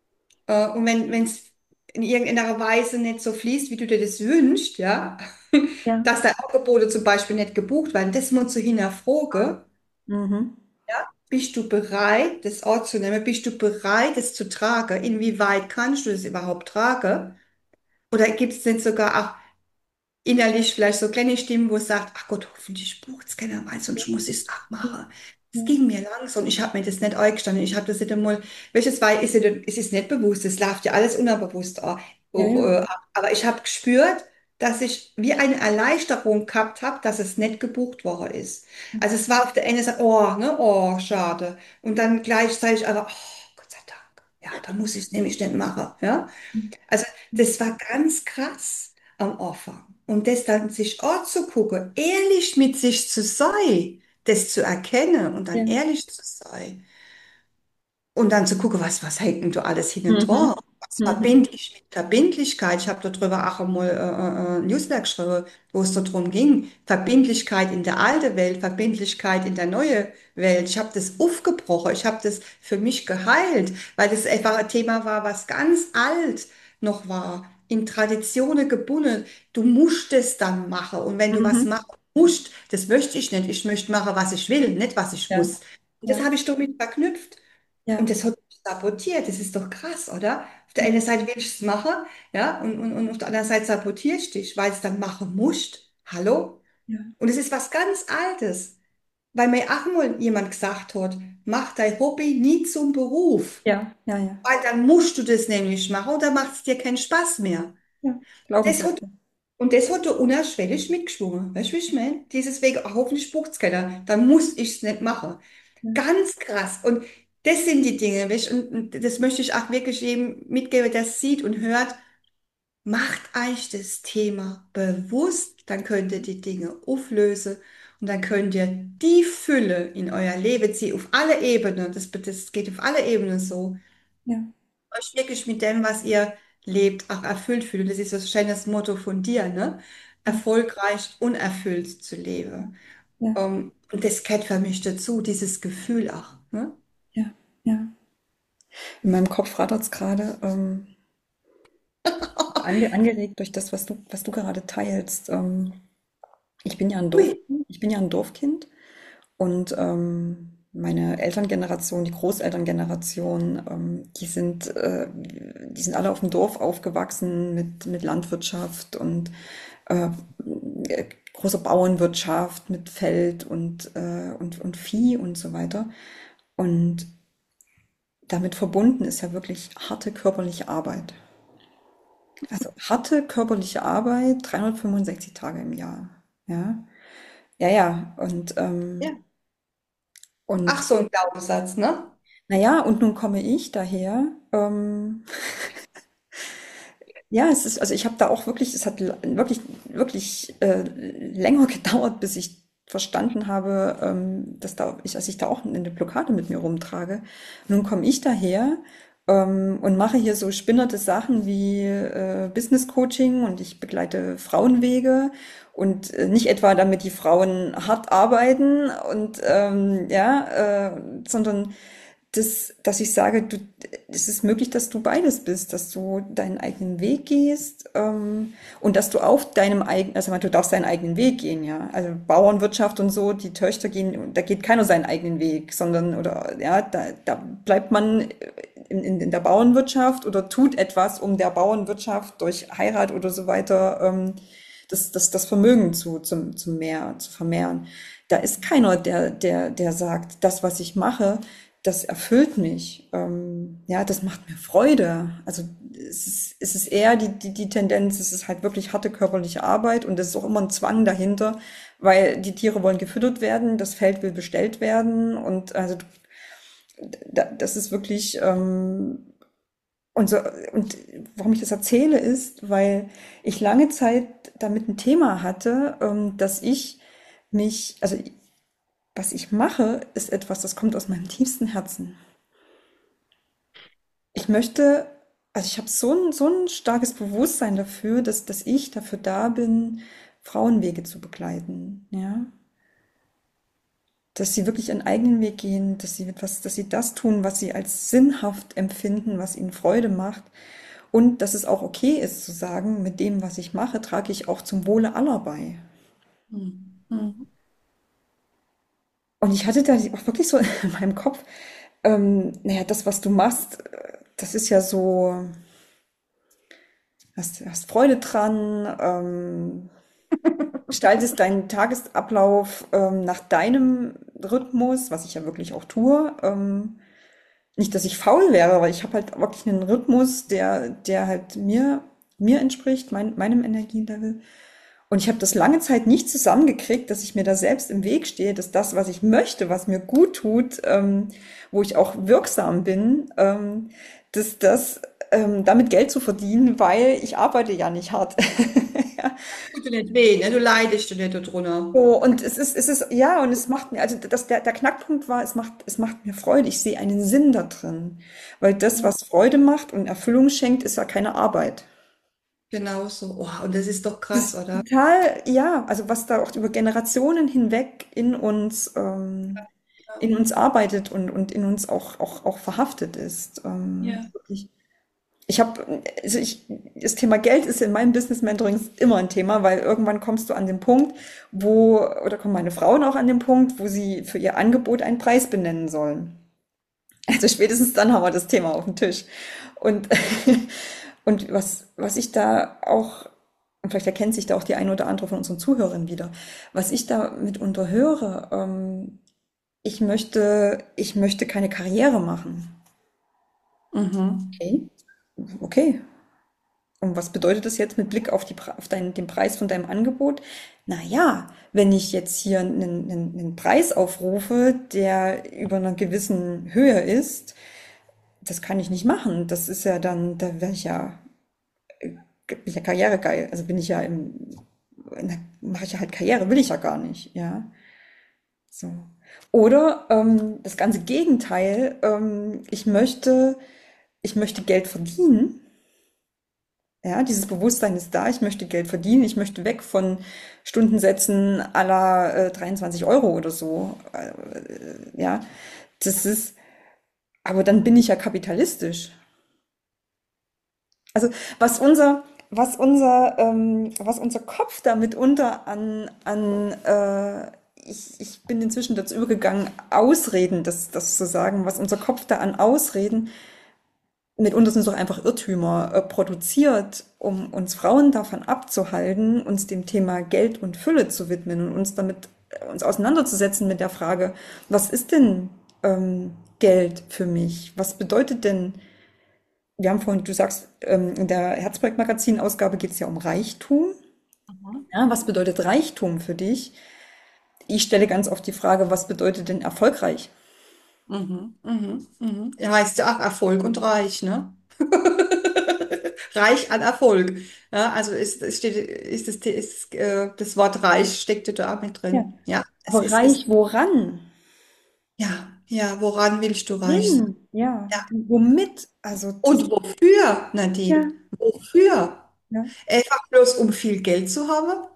Äh, und wenn wenn es in irgendeiner Weise nicht so fließt, wie du dir das wünschst, ja, Ja. dass deine Angebote zum Beispiel nicht gebucht werden, das muss zu hinterfragen. Mhm. Bist du bereit, das anzunehmen? Bist du bereit, das zu tragen? Inwieweit kannst du das überhaupt tragen? Oder gibt es nicht sogar auch innerlich vielleicht so kleine Stimmen, wo es sagt, ach Gott, hoffentlich bucht es keiner mehr, sonst muss ich es auch Mhm. machen. Es Ja, ging mir lang so und ich habe mir das nicht eingestanden. Ich habe das nicht einmal, welches war, ist, ja- es ist nicht bewusst, es läuft ja alles unbewusst an. ja, Oh, ja. äh, Aber ich habe gespürt, dass ich wie eine Erleichterung gehabt habe, dass es nicht gebucht worden ist. Also es war auf der einen Seite, oh, ne, oh, schade. Und dann gleichzeitig aber, oh, Gott sei Dank. Ja, da muss ich es nämlich nicht machen. Ja? Also das war ganz krass am Anfang. Und das dann sich anzugucken, ehrlich mit sich zu sein, das zu erkennen und dann Ja. ehrlich zu sein. Und dann zu gucken, was, was hängt denn da alles hinten Mhm. dran? Was Mhm. verbinde ich mit Verbindlichkeit? Ich habe darüber auch einmal äh, äh, ein Newsletter geschrieben, wo es darum ging, Verbindlichkeit in der alten Welt, Verbindlichkeit in der neuen Welt. Ich habe das aufgebrochen, ich habe das für mich geheilt, weil das einfach ein Thema war, was ganz alt noch war, in Traditionen gebunden. Du musst es dann machen. Und wenn du was Mhm. machen musst, das möchte ich nicht. Ich möchte machen, was ich will, nicht was ich Ja, muss. Und das ja, habe ich damit verknüpft. Und ja, das hat mich sabotiert. Das ist doch krass, oder? Auf der einen Seite will ich es machen, ja, und, und, und auf der anderen Seite sabotiere ich dich, weil es dann machen musst. Hallo? ja, Und es ist was ganz Altes, weil mir auch mal jemand gesagt hat, mach dein Hobby nie zum Beruf, ja, ja, ja, weil dann musst du das nämlich machen und dann macht es dir keinen Spaß mehr. ja. Das hat, Glaubenssätze. und das hat er unerschwellig mitgeschwungen. Weißt du, wie ich meine? Dieses Wegen, ach, hoffentlich bucht's keiner, dann muss ich es nicht machen. Ja, Ganz krass. Und das sind die Dinge, weißt, und, und das möchte ich auch wirklich jedem mitgeben, der es sieht und hört. Macht euch das Thema bewusst, dann könnt ihr die Dinge auflösen und dann könnt ihr die Fülle in euer Leben ziehen, auf alle Ebenen. Das, das geht auf alle Ebenen so. ja. euch wirklich mit dem, was ihr lebt, auch erfüllt fühlt. Und das ist das schöne Motto von dir, ne? Erfolgreich, unerfüllt zu leben. Ja, Ähm, und das gehört für mich dazu, dieses Gefühl auch, ne? ja, ja. In meinem Kopf rattert es gerade, ähm, ange angeregt durch das, was du, was du gerade teilst. Ähm, ich bin ja ein Dorf, Ui. ich bin ja ein Dorfkind und ähm, meine Elterngeneration, die Großelterngeneration, ähm, die sind, äh, die sind alle auf dem Dorf aufgewachsen mit, mit Landwirtschaft und äh, großer Bauernwirtschaft mit Feld und, äh, und, und Vieh und so weiter. Und damit verbunden ist ja wirklich harte körperliche Arbeit. Also harte körperliche Arbeit, dreihundertfünfundsechzig Tage im Jahr. Ja, ja, ja. Und, ähm, Ja. Ach, und so ein Glaubenssatz, ne? naja, und nun komme ich daher. Ähm, ja, es ist, also ich habe da auch wirklich, es hat l- wirklich, wirklich äh, länger gedauert, bis ich verstanden habe, ähm, dass da ich, dass ich da auch eine Blockade mit mir rumtrage. Nun komme ich daher ähm, und mache hier so spinnerte Sachen wie äh, Business Coaching und ich begleite Frauenwege und äh, nicht etwa damit die Frauen hart arbeiten und ähm, ja, äh, sondern das, dass ich sage, du, es ist möglich, dass du beides bist, dass du deinen eigenen Weg gehst ähm, und dass du auf deinem eigenen, also du darfst deinen eigenen Weg gehen, ja. Also Bauernwirtschaft und so, die Töchter gehen, da geht keiner seinen eigenen Weg, sondern oder ja, da, da bleibt man in, in, in der Bauernwirtschaft oder tut etwas, um der Bauernwirtschaft durch Heirat oder so weiter ähm, das, das, das Vermögen zu, zum, zum mehr, zu vermehren. Da ist keiner, der, der, der sagt, das, was ich mache, das erfüllt mich. Ähm, ja, das macht mir Freude. Also es ist, es ist eher die, die, die Tendenz, es ist halt wirklich harte körperliche Arbeit und es ist auch immer ein Zwang dahinter, weil die Tiere wollen gefüttert werden, das Feld will bestellt werden und also da, das ist wirklich ähm, und so, und warum ich das erzähle, ist, weil ich lange Zeit damit ein Thema hatte, ähm, dass ich mich, also was ich mache, ist etwas, das kommt aus meinem tiefsten Herzen. Ich möchte, also ich habe so ein, so ein starkes Bewusstsein dafür, dass, dass ich dafür da bin, Frauenwege zu begleiten, ja. Dass sie wirklich ihren eigenen Weg gehen, dass sie etwas, dass sie das tun, was sie als sinnhaft empfinden, was ihnen Freude macht. Und dass es auch okay ist zu sagen, mit dem, was ich mache, trage ich auch zum Wohle aller bei. Hm. Hm. Und ich hatte da auch wirklich so in meinem Kopf, ähm, naja, das, was du machst, äh, das ist ja so, hast, hast Freude dran, ähm, gestaltest deinen Tagesablauf ähm, nach deinem Rhythmus, was ich ja wirklich auch tue. Ähm, nicht, dass ich faul wäre, aber ich habe halt wirklich einen Rhythmus, der, der halt mir, mir entspricht, mein, meinem Energielevel. Und ich habe das lange Zeit nicht zusammengekriegt, dass ich mir da selbst im Weg stehe, dass das, was ich möchte, was mir gut tut, ähm, wo ich auch wirksam bin, ähm, dass das ähm, damit Geld zu verdienen, weil ich arbeite ja nicht hart. Ja. Tut dir nicht weh, ne? Du leidest dir nicht darunter. So, und es ist, es ist, ja, und es macht mir, also das, der, der Knackpunkt war, es macht, es macht mir Freude. Ich sehe einen Sinn da drin. Weil das, was Freude macht und Erfüllung schenkt, ist ja keine Arbeit. Genau so. Oh, und das ist doch Das krass, ist oder? total, ja, also was da auch über Generationen hinweg in uns, ähm, in uns arbeitet und, und in uns auch, auch, auch verhaftet ist. Ähm, Ja. wirklich. Ich habe, also ich, das Thema Geld ist in meinem Business Mentoring immer ein Thema, weil irgendwann kommst du an den Punkt, wo, oder kommen meine Frauen auch an den Punkt, wo sie für ihr Angebot einen Preis benennen sollen. Also spätestens dann haben wir das Thema auf dem Tisch. Und, und was, was ich da auch, und vielleicht erkennt sich da auch die eine oder andere von unseren Zuhörern wieder, was ich da mitunter höre, ähm, ich möchte, ich möchte keine Karriere machen. Mhm. Okay, okay. Und was bedeutet das jetzt mit Blick auf die, Pre- auf deinen, den Preis von deinem Angebot? Na ja, wenn ich jetzt hier einen, einen, einen Preis aufrufe, der über einer gewissen Höhe ist, das kann ich nicht machen. Das ist ja dann, da wäre ich ja, bin ich ja karrieregeil. Also bin ich ja im, mache ich ja halt Karriere, will ich ja gar nicht, ja. So. Oder ähm, das ganze Gegenteil, ähm, ich möchte ich möchte Geld verdienen. Ja, dieses Bewusstsein ist da, ich möchte Geld verdienen, ich möchte weg von Stundensätzen à la äh, dreiundzwanzig Euro oder so. Äh, ja, das ist, aber dann bin ich ja kapitalistisch. Also was unser, was unser, ähm, was unser Kopf da mitunter an, an äh, ich, ich bin inzwischen dazu übergegangen, Ausreden, das, das zu sagen, was unser Kopf da an Ausreden, mitunter sind es doch einfach Irrtümer, äh, produziert, um uns Frauen davon abzuhalten, uns dem Thema Geld und Fülle zu widmen und uns damit, äh, uns auseinanderzusetzen mit der Frage, was ist denn ähm, Geld für mich? Was bedeutet denn, wir haben vorhin, du sagst, ähm, in der Herzprojekt-Magazin-Ausgabe geht es ja um Reichtum. Mhm. Ja, was bedeutet Reichtum für dich? Ich stelle ganz oft die Frage, was bedeutet denn erfolgreich? Mhm, mhm, mhm. Er heißt ja auch Erfolg und Reich, ne? Reich an Erfolg. Ja, also ist, es steht, ist, das, ist äh, das Wort reich steckt ja da auch mit Ja. drin. Ja, es Aber ist es. reich woran? Ja, ja, woran willst du reich sein? Wohin? Ja. Ja. Womit? Also zu, Und wofür, ja, Nadine? Wofür? ja. Einfach bloß um viel Geld zu haben?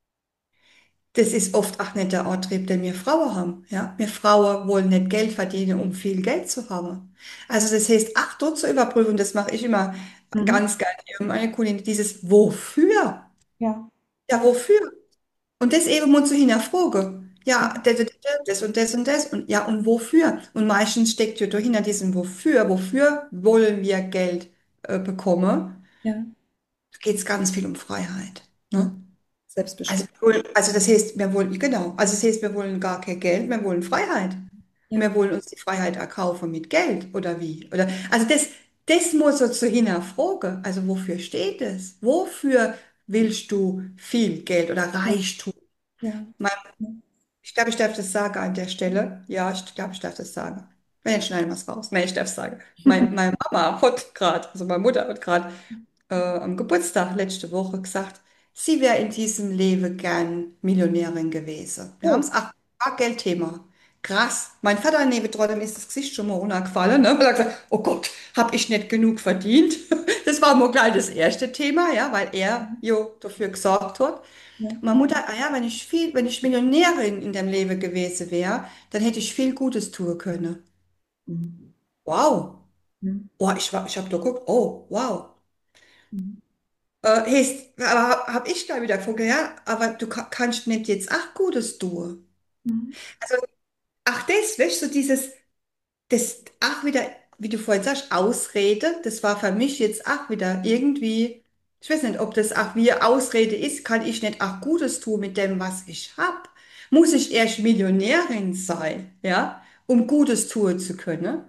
Das ist oft auch nicht der Antrieb, den wir Frauen haben. Ja, wir Frauen wollen nicht Geld verdienen, um viel Geld zu haben. Also das heißt, ach, dort zu überprüfen, das mache ich immer Mhm. ganz gerne. Meine Kundin, dieses Wofür? Ja. Ja, wofür? Und das eben mal zu hinterfragen. Ja. Ja, das, das das und das und das und ja, und wofür? Und meistens steckt ja dahinter diesem Wofür. Wofür wollen wir Geld äh, bekommen? Ja. Da geht es ganz viel um Freiheit. Ja. Ne? Also, Selbstbestimmt. wir wollen- also das heißt, wir wollen, genau, also das heißt, wir wollen gar kein Geld, wir wollen Freiheit. Ja. Wir wollen uns die Freiheit erkaufen mit Geld oder wie? Oder, also das, das muss so zu hinterfragen. Also wofür steht es? Wofür willst du viel Geld oder Ja. Reichtum? Ja. Mein, ich glaube, ich darf das sagen an der Stelle. Ja, ich glaube, ich darf das sagen. Wenn nicht, schneiden wir es raus. Nein, ich darf es sagen. Mein, meine Mama hat gerade, also meine Mutter hat gerade äh, am Geburtstag letzte Woche gesagt, sie wäre in diesem Leben gern Millionärin gewesen. Wir haben Oh. es auch war Geldthema. Krass. Mein Vater neben trotzdem ist das Gesicht schon mal runtergefallen. Ne? Weil er gesagt, oh Gott, habe ich nicht genug verdient? Das war mal gleich das erste Thema, ja, weil er jo dafür gesorgt hat. Ja. Meine Mutter, ah ja, wenn ich viel, wenn ich Millionärin in dem Leben gewesen wäre, dann hätte ich viel Gutes tun können. Mhm. Wow. Mhm. Oh, ich war, ich habe da geguckt, oh, wow. Mhm. Äh, heißt, aber habe ich gleich wieder gefragt, ja, aber du ka- kannst nicht jetzt auch Gutes tun. Mhm. Also, ach, das, weißt du, so dieses, das, ach, wieder, wie du vorhin sagst, Ausrede, das war für mich jetzt auch wieder irgendwie, ich weiß nicht, ob das auch wie eine Ausrede ist, kann ich nicht auch Gutes tun mit dem, was ich hab? Muss ich erst Millionärin sein, ja, um Gutes tun zu können?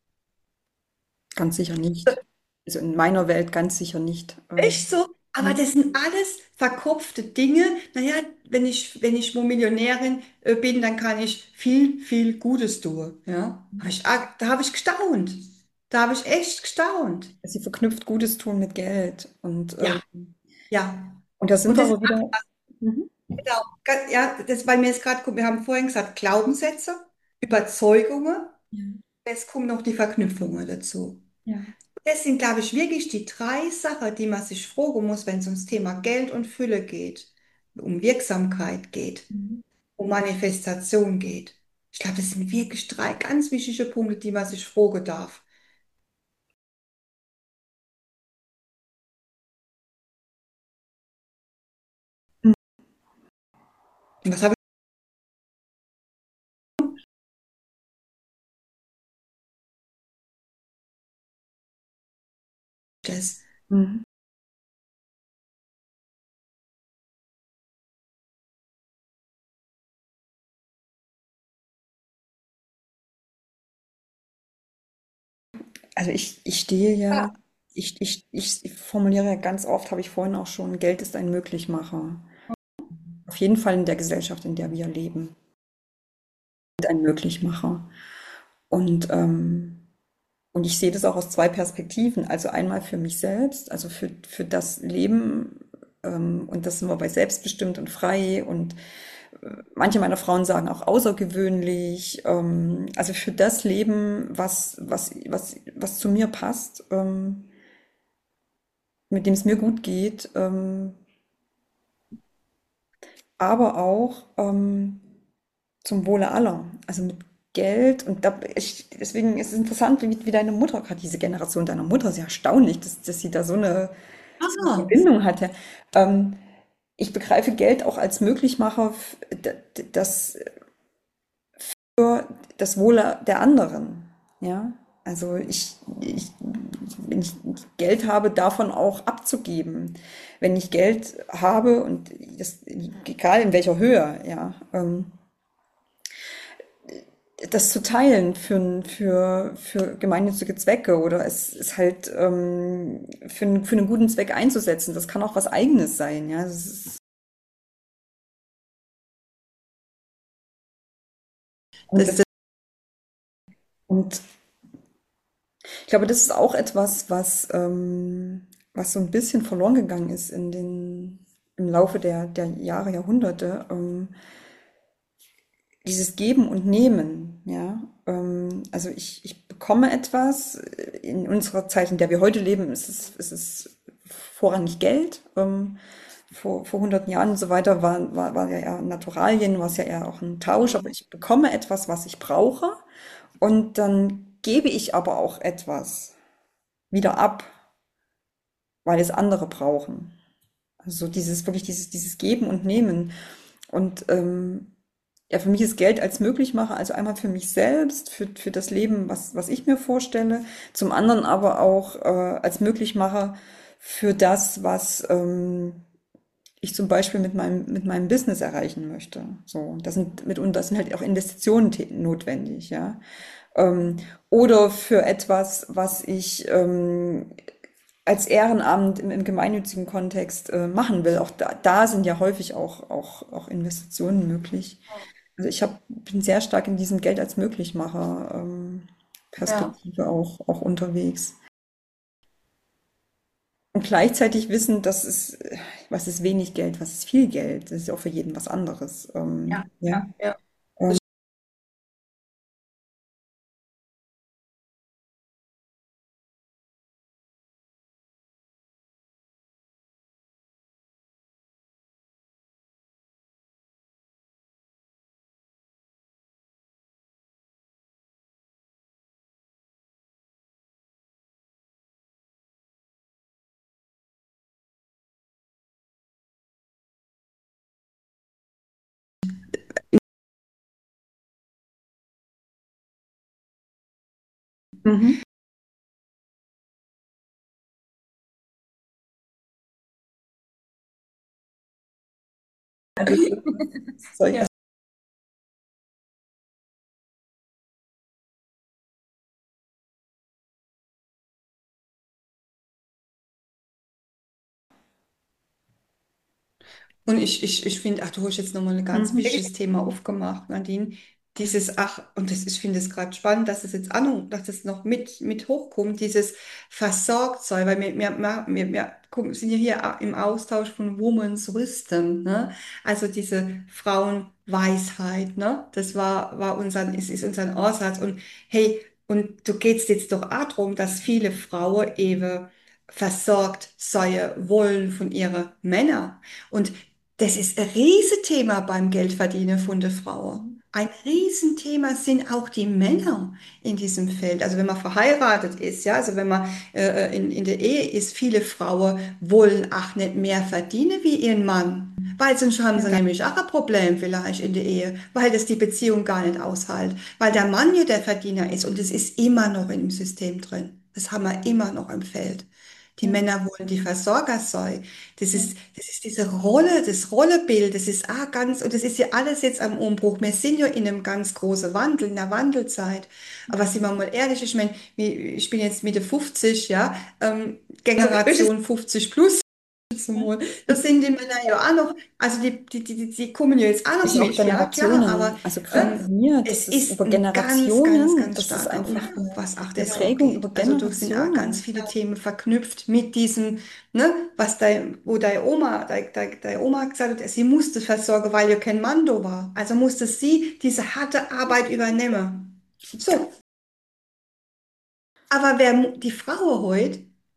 Ganz sicher nicht. Also in meiner Welt ganz sicher nicht. Echt Ähm, so? Aber nee. das sind alles verkopfte Dinge. Naja, wenn ich, wenn ich mal Millionärin äh, bin, dann kann ich viel, viel Gutes tun. Ja? Hab ich, ah, da habe ich gestaunt. Da habe ich echt gestaunt. Sie verknüpft Gutes tun mit Geld. Und, Ja, ähm, ja. und da sind Und wir das, aber wieder. Mhm. genau, ga- ja, das bei mir ist gerade, wir haben vorhin gesagt, Glaubenssätze, Überzeugungen. Ja. Jetzt kommen noch die Verknüpfungen dazu. Ja. Das sind, glaube ich, wirklich die drei Sachen, die man sich fragen muss, wenn es ums Thema Geld und Fülle geht, um Wirksamkeit geht, Mhm. um Manifestation geht. Ich glaube, das sind wirklich drei ganz wichtige Punkte, die man sich fragen darf. Und was habe ich das? Mhm. Also ich, ich stehe Ja. ja, ich, ich, ich formuliere ja ganz oft, habe ich vorhin auch schon, Geld ist ein Möglichmacher. Auf jeden Fall in der Gesellschaft, in der wir leben. Ein Möglichmacher. Und, ähm, und ich sehe das auch aus zwei Perspektiven. Also einmal für mich selbst, also für, für das Leben, ähm, und das sind wir bei selbstbestimmt und frei und Manche meiner Frauen sagen auch außergewöhnlich. Ähm, also für das Leben, was, was, was, was zu mir passt, ähm, mit dem es mir gut geht, ähm, aber auch ähm, zum Wohle aller. Also mit Geld und da, ich, deswegen ist es interessant, wie, wie deine Mutter, gerade diese Generation deiner Mutter, ist ja erstaunlich, dass, dass sie da so eine, so eine Ah, Verbindung hatte. Ähm, ich begreife Geld auch als Möglichmacher, f- d- d- das für das Wohle der anderen. Ja, also ich, ich, wenn ich Geld habe, davon auch abzugeben. Wenn ich Geld habe und das, egal in welcher Höhe, ja, ähm, das zu teilen für, für, für gemeinnützige Zwecke oder es ist halt ähm, für, für einen guten Zweck einzusetzen. Das kann auch was Eigenes sein, ja. Das ist, und, das, das, und ich glaube, das ist auch etwas, was, ähm, was so ein bisschen verloren gegangen ist in den, im Laufe der, der Jahre, Jahrhunderte. Ähm, dieses Geben und Nehmen, ja. Ähm, also ich, ich bekomme etwas. In unserer Zeit, in der wir heute leben, ist es, ist es vorrangig Geld. Ähm, vor, vor hunderten Jahren und so weiter war, war, war ja eher Naturalien, war es ja eher auch ein Tausch, aber ich bekomme etwas, was ich brauche und dann gebe ich aber auch etwas wieder ab, weil es andere brauchen. Also dieses, wirklich dieses, dieses Geben und Nehmen. Und ähm, ja, für mich ist Geld als Möglichmacher, also einmal für mich selbst, für, für das Leben, was, was ich mir vorstelle, zum anderen aber auch äh, als Möglichmacher für das, was ähm, ich zum Beispiel mit meinem, mit meinem Business erreichen möchte. So, das sind mitunter, das sind halt auch Investitionen tä- notwendig, ja. Ähm, oder für etwas, was ich ähm, als Ehrenamt im, im gemeinnützigen Kontext äh, machen will. Auch da, da sind ja häufig auch, auch, auch Investitionen möglich. Also ich hab, bin sehr stark in diesem Geld als Möglichmacher ähm, ja. Perspektive auch, auch unterwegs. Und gleichzeitig wissen, dass es, äh, was ist wenig Geld, was ist viel Geld. Das ist ja auch für jeden was anderes. Ja, Ähm, ja. ja, ja. Ähm, mhm. Zeug. Ja. Und ich, ich, ich finde, ach, du hast jetzt nochmal ein ganz Mhm. wichtiges Thema aufgemacht, Nadine. Dieses, ach, und das, ich finde es gerade spannend, dass es jetzt an und dass das noch mit, mit hochkommt, dieses Versorgtsein, weil wir, wir, wir, wir, wir gucken, sind ja hier im Austausch von Women's Wisdom, ne? Also diese Frauenweisheit, ne? Das war, war unser, ist, ist unser Ansatz. Und hey, und du geht's jetzt doch auch darum, dass viele Frauen eben versorgt sein wollen von ihren Männern. Und das ist ein Riesenthema beim Geldverdienen von der Frau. Ein Riesenthema sind auch die Männer in diesem Feld. Also wenn man verheiratet ist, ja, also wenn man äh, in, in der Ehe ist, viele Frauen wollen auch nicht mehr verdienen wie ihren Mann. Weil sonst haben sie nämlich auch ein Problem vielleicht in der Ehe, weil das die Beziehung gar nicht aushält. Weil der Mann ja der Verdiener ist und es ist immer noch im System drin. Das haben wir immer noch im Feld. Die Ja, Männer wollen die Versorger sein. Das ja, ist, das ist diese Rolle, das Rollebild, das ist auch ganz, und das ist ja alles jetzt am Umbruch. Wir sind ja in einem ganz großen Wandel, in einer Wandelzeit. Aber sind wir mal ehrlich, ich meine, wie- ich bin jetzt Mitte fünfzig, ja, ähm, Generation fünfzig plus. zum Wohl. Das sind die Männer ja auch noch, also die, die, die, die, die kommen ja jetzt auch noch Ist ja auch mit, ja, klar, aber Generationen. Also gerade bei ne, mir, es das ist ist über ein ganz, ganz, Generationen, ganz das ist starker einfach Umbruch, eine, was auch eine das Prägung über angeht. Also da sind auch ganz Generationen. viele Themen verknüpft mit diesem, ne, was dein, wo deine Oma, deine, deine, deine Oma gesagt hat, sie musste versorgen, weil ja kein Mann da war. Also musste sie diese harte Arbeit übernehmen. So, aber wer, mu- die Frauen heute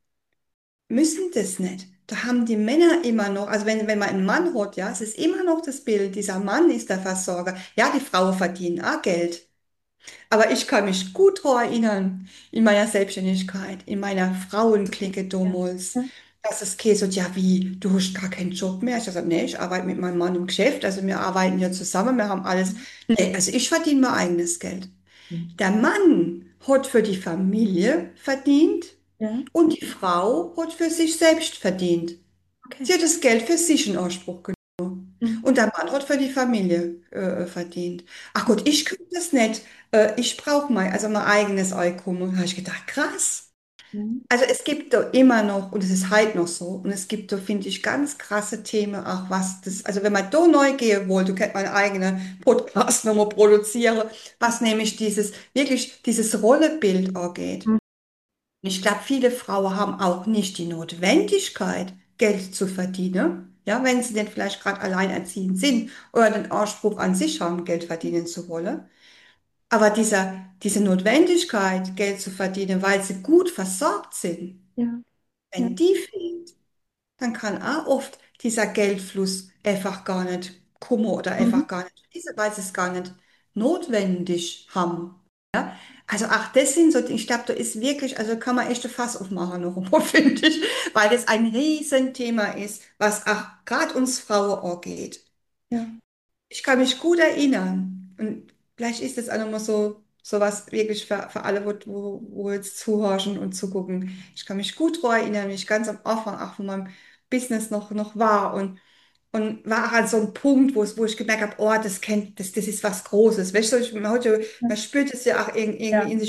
müssen das nicht. Da haben die Männer immer noch, also wenn, wenn man einen Mann hat, ja, es ist immer noch das Bild, dieser Mann ist der Versorger. Ja, die Frauen verdienen auch Geld. Aber ich kann mich gut daran erinnern, in meiner Selbstständigkeit, in meiner Frauenklicke Ja. damals, Ja. dass es geht so, ja, wie, du hast gar keinen Job mehr. Ich habe gesagt, nee, ich arbeite mit meinem Mann im Geschäft, also wir arbeiten ja zusammen, wir haben alles. Nee, also ich verdiene mein eigenes Geld. Mhm. Der Mann hat für die Familie verdient Ja, und die Frau hat für sich selbst verdient. okay. Sie hat das Geld für sich in Anspruch genommen. Mhm. Und der Mann hat für die Familie äh, verdient. Ach Gott, ich könnte das nicht. Äh, ich brauche mein, also mein eigenes Einkommen. Und da habe ich gedacht, krass. Mhm. Also es gibt da immer noch, und es ist halt noch so, und es gibt da, finde ich, ganz krasse Themen, auch was das, also wenn man da neu gehen will, du kannst meinen eigenen Podcast nochmal produzieren, was nämlich dieses, wirklich dieses Rollenbild angeht. Mhm. Ich glaube, viele Frauen haben auch nicht die Notwendigkeit, Geld zu verdienen. Ja, wenn sie denn vielleicht gerade alleinerziehend sind oder den Anspruch an sich haben, Geld verdienen zu wollen. Aber dieser, diese Notwendigkeit, Geld zu verdienen, weil sie gut versorgt sind, Ja, ja. wenn die fehlt, dann kann auch oft dieser Geldfluss einfach gar nicht kommen oder Mhm. einfach gar nicht fließen, weil sie es gar nicht notwendig haben. Ja? Also ach, das sind so, ich glaube, da ist wirklich, also kann man echt ein Fass aufmachen noch einmal, finde ich, weil das ein Riesenthema ist, was auch gerade uns Frauen angeht. Ja. Ich kann mich gut erinnern und vielleicht ist das auch nochmal so, so was wirklich für, für alle, wo, wo, wo jetzt zuhören und zugucken. Ich kann mich gut daran erinnern, wie ich ganz am Anfang auch von meinem Business noch, noch war und, und war halt so ein Punkt, wo, es, wo ich gemerkt habe, oh, das kennt, das, das ist was Großes. Weißt du, ich, man, heute, man spürt es ja auch irg- irgendwie Ja. in sich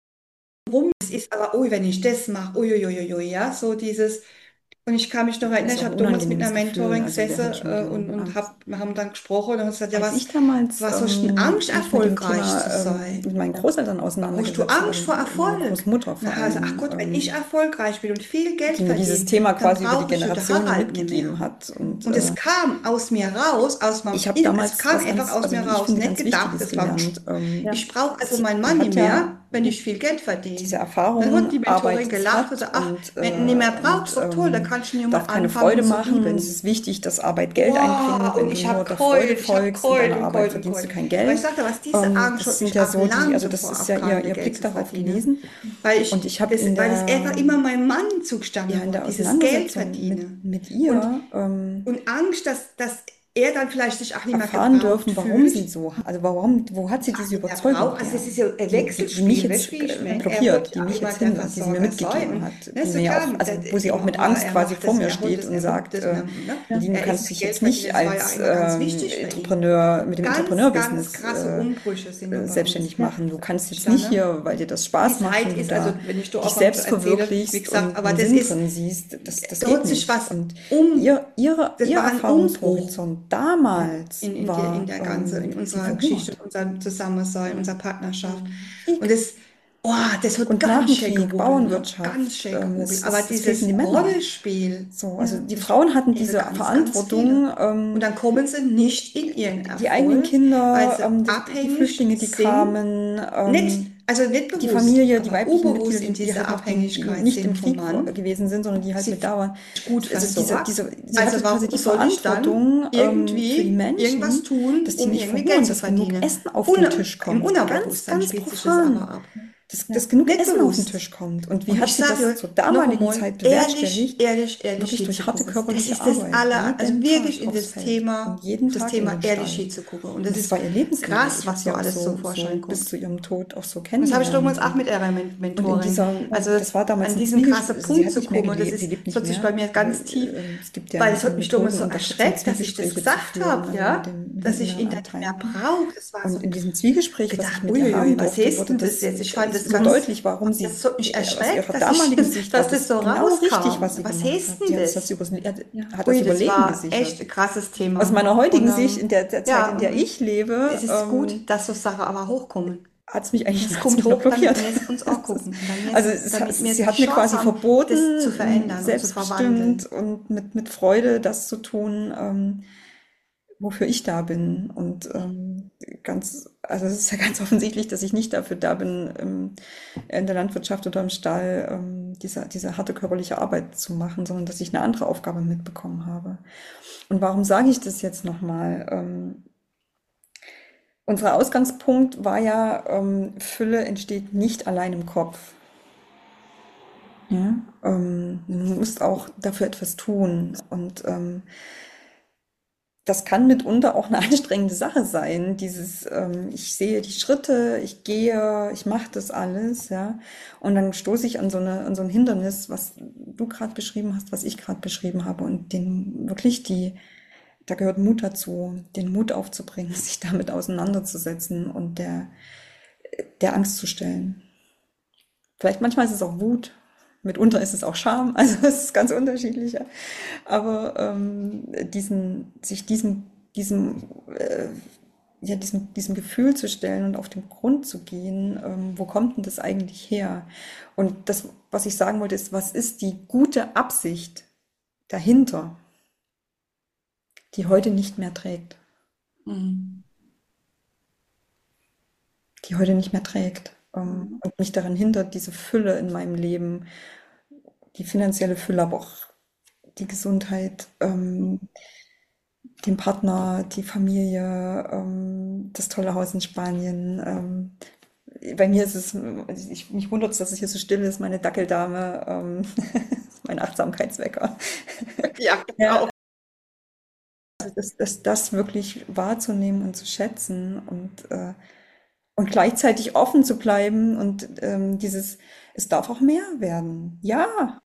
rum. Es ist aber, ui, wenn ich das mache, uiuiuiui, ja, so dieses. Und ich kann mich noch Das erinnern, ist ich auch ein habe damals mit einer unangenehmes Gefühl. Mentorin Also wer gesessen hat schon äh, und, mal und Angst? hab, wir haben dann gesprochen und haben gesagt, ja, Als was, ich damals was hast du denn ähm, Angst, mich mit dem erfolgreich zu Thema ähm, mit sein? meinen Großeltern Hast du auseinandergesetzt habe, Angst vor meine Erfolg? Großmutter Na, vor also, ach allem, Gott, wenn ich ähm, erfolgreich bin und viel Geld die mir dieses verdiene, Thema dann quasi über die brauche ich ja den Generationen Harald nicht mehr. mitgegeben hat. Und Und es äh, kam aus mir raus, aus meinem ich habe Inneren, es damals kam was einfach ganz, aus also mir wie ich raus, finde, nicht ganz gedacht, Wichtiges es war, gelernt. Ähm, ich brauche also sie, meinen die Mann nicht hat ja mehr, wenn ich viel Geld diese verdiene. Dann hat die Erfahrung, Mentorin arbeitet gelacht und satt sagt, ach, und, wenn du äh, nicht mehr brauchst, und so toll, da ähm, kannst du ja mal darf keine anfangen Freude zu machen. Und es dienen. ist wichtig, dass Arbeit Geld einbringt. Wow, Wenn und du ich habe nur der Freude geheult, ich habe folgst, in geheult deiner und Arbeit geheult und verdienst du geheult. kein Weil ich Geld. sagte, was diese Ähm, Angst das hat sind mich ja auch so die, lang also das davor ist ja ihr, abgehalten, ihr Geld Blick zu darauf verdienen. gewesen. Weil Und ich, ich habe das, in weil es einfach der, immer meinem Mann ja, zugestanden in der hat, dieses Geld Auseinandersetzung mit, verdienen. mit Und, ihr ähm, und Angst, dass, dass er dann vielleicht sich auch nicht mehr erfahren gebraucht dürfen, warum fühlt. sie so, also warum, wo hat sie diese Der Überzeugung braucht, also her, es ist ja ein die, die, die mich Wechselspiel, weißt jetzt du, wie ich äh, meine? Er blockiert, wollte die ja auch mich immer jetzt der hindert, die sie mir Versorger sein. mitgegeben Und hat, ne, die so mir ja klar, auch, also der, wo sie auch ja, mit klar, Angst er quasi macht vor das, mir er wollte steht das, und er macht sagt, das. Und äh, er, ne? Nadine, du Er ist kannst der dich jetzt nicht Geldverdiener, das war ja auch als immer ganz ähm, wichtig für ihn. Entrepreneur mit dem Ganz, ganz Entrepreneur-Business krasse äh, Umbrüche sind da äh, bei uns selbstständig machen. Du kannst jetzt nicht entstanden. hier, weil dir das Wie Spaß es macht halt und du ist, also da wenn ich da dich anfange zu selbst erzählen, wie verwirklichst gesagt, und aber einen das Sinn ist, drin siehst, das, das da geht hat sich nicht. was Und um, ihr, ihre, das ihr war ein Umbruch Erfahrungshorizont damals in, in der, in war, der ganzen, in ähm, sie unserer Geschichte, verhungert. in unserem Zusammensein, in unserer Partnerschaft. Und Krieg. das, oh, das hat Und nach ganz dem schön Krieg, gehobelt, ne? Ganz Bauernwirtschaft, schön ähm, gehobelt. es, Aber es, es fehlten dieses die Männer. Rollenspiel, So, also die ich Frauen hatten kenne diese ganz, ganz viele. Verantwortung, Und ähm, dann kommen sie nicht in ihren die eigenen Erfolg, weil Kinder, sie ähm, die, die abhängig Flüchtlinge, die sind. kamen, Nicht, ähm, also nicht die bewusst, Familie, die aber weiblichen Mitglieder, unbewusst in die, die dieser halt noch, die, die Abhängigkeit nicht im sind vom Krieg war- Mann. gewesen sind, sondern die halt Sie mit dauern. gut Also diese, versorgt. diese, sie hatte Also quasi die warum soll ich dann Verantwortung ähm, für die irgendwie irgendwas Menschen, tun, dass die um nicht irgendwie Geld verhungern, zu dass genug verdienen? Essen auf Un den Tisch Im kommt. Ganz, Unterbewusstsein ganz spielt sich das aber profan. ab. Dass, Ja. dass genug Nicht Essen auf den bewusst. Tisch kommt. Und wie Und hat ich sie sage das dir zur noch damaligen einmal, Zeit ehrlich, bewerkstelligt? ehrlich, ehrlich Wirklich durch harte hinzugucken. Das körperliche ist das Arbeit, aller, also jeden wirklich Tag in aufs das Feld Thema, und jeden das Tag in Thema den ehrlich Stall. hinzugucken. Und Und das das ist war ihr Lebensinhalt. krass, Ich habe was sie da auch alles so so, so vorstellen bis kommt. zu ihrem Tod auch so Das habe ich kennengelernt. damals auch Und, mit ihrer Men- und in Mentorin. dieser, Also das war damals an ein diesen krassen Zwiegespräch, also sie Punkt hat zu nicht mehr kommen, und das gelebt, sie ist, lebt das nicht hat sich bei mehr, mir aber ganz tief, äh, es gibt ja weil es eine hat mich damals Methode, so Unterstützung, erschreckt, dass ich das Zwiegespräche zu gesagt führen habe, äh, mit ja, dem, mit dem dass ich inneren ihn dann nicht Anteil. mehr brauche. Das war so, Und in diesem Zwiegespräch, was ich gedacht, mit ihr haben uiuiui, was durfte, ist wurde denn das das, jetzt? Ich fand es das so ganz, deutlich, warum sie das hat mich äh, aus erschreckt, ihrer dass ich, damaligen Sicht war dass das das so genau richtig, rauskam. was sie Was gemacht heißt hat. denn Die hat das, das, das? übers, er Ja, hat das ui, das Überleben war echt gesichert. ein krasses Aus Thema. meiner Und heutigen Sicht, in ähm, der, der Zeit, ja, in der und ich lebe, es ist gut, ähm, dass so Sachen aber hochkommen. hat es mich eigentlich Es nachts kommt wieder hoch, damit blockiert. wir es uns angucken. Und dann wir Also es, es, hat- damit wir sie die hat mir Chance quasi haben, das zu verboten, verändern und zu selbstbestimmt verwandeln. und mit, mit Freude das zu tun, ähm, wofür ich da bin. Und ähm, ganz, also es ist ja ganz offensichtlich, dass ich nicht dafür da bin, ähm, in der Landwirtschaft oder im Stall ähm, diese, diese harte körperliche Arbeit zu machen, sondern dass ich eine andere Aufgabe mitbekommen habe. Und warum sage ich das jetzt nochmal? Ähm, unser Ausgangspunkt war ja, ähm, Fülle entsteht nicht allein im Kopf. Ja? Ähm, du musst auch dafür etwas tun. Und ähm, das kann mitunter auch eine anstrengende Sache sein. Dieses, ähm, ich sehe die Schritte, ich gehe, ich mache das alles, ja. Und dann stoße ich an so eine, an so ein Hindernis, was du gerade beschrieben hast, was ich gerade beschrieben habe. Und den wirklich die, da gehört Mut dazu, den Mut aufzubringen, sich damit auseinanderzusetzen und der, der Angst zu stellen. Vielleicht manchmal ist es auch Wut, mitunter ist es auch Scham, also es ist ganz unterschiedlich. Ja. Aber ähm, diesen, sich diesem, diesem, äh, ja, diesem, diesem Gefühl zu stellen und auf den Grund zu gehen, ähm, wo kommt denn das eigentlich her? Und das, was ich sagen wollte, ist, was ist die gute Absicht dahinter, die heute nicht mehr trägt, Mhm. die heute nicht mehr trägt ähm, Mhm. und mich daran hindert, diese Fülle in meinem Leben, die finanzielle Fülle, aber auch die Gesundheit, ähm, den Partner, die Familie, ähm, das tolle Haus in Spanien. Ähm, bei mir ist es, ich, mich wundert es, dass es hier so still ist, meine Dackeldame, ähm, mein Achtsamkeitswecker. Ja, Ja, genau. also das, das, das wirklich wahrzunehmen und zu schätzen und, äh, und gleichzeitig offen zu bleiben und ähm, dieses, es darf auch mehr werden. Ja,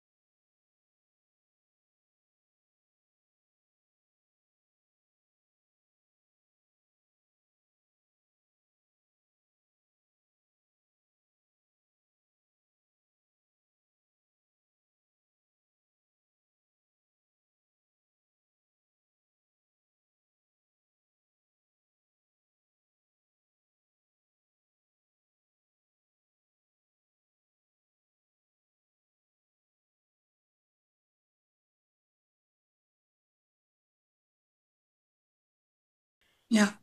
Ja.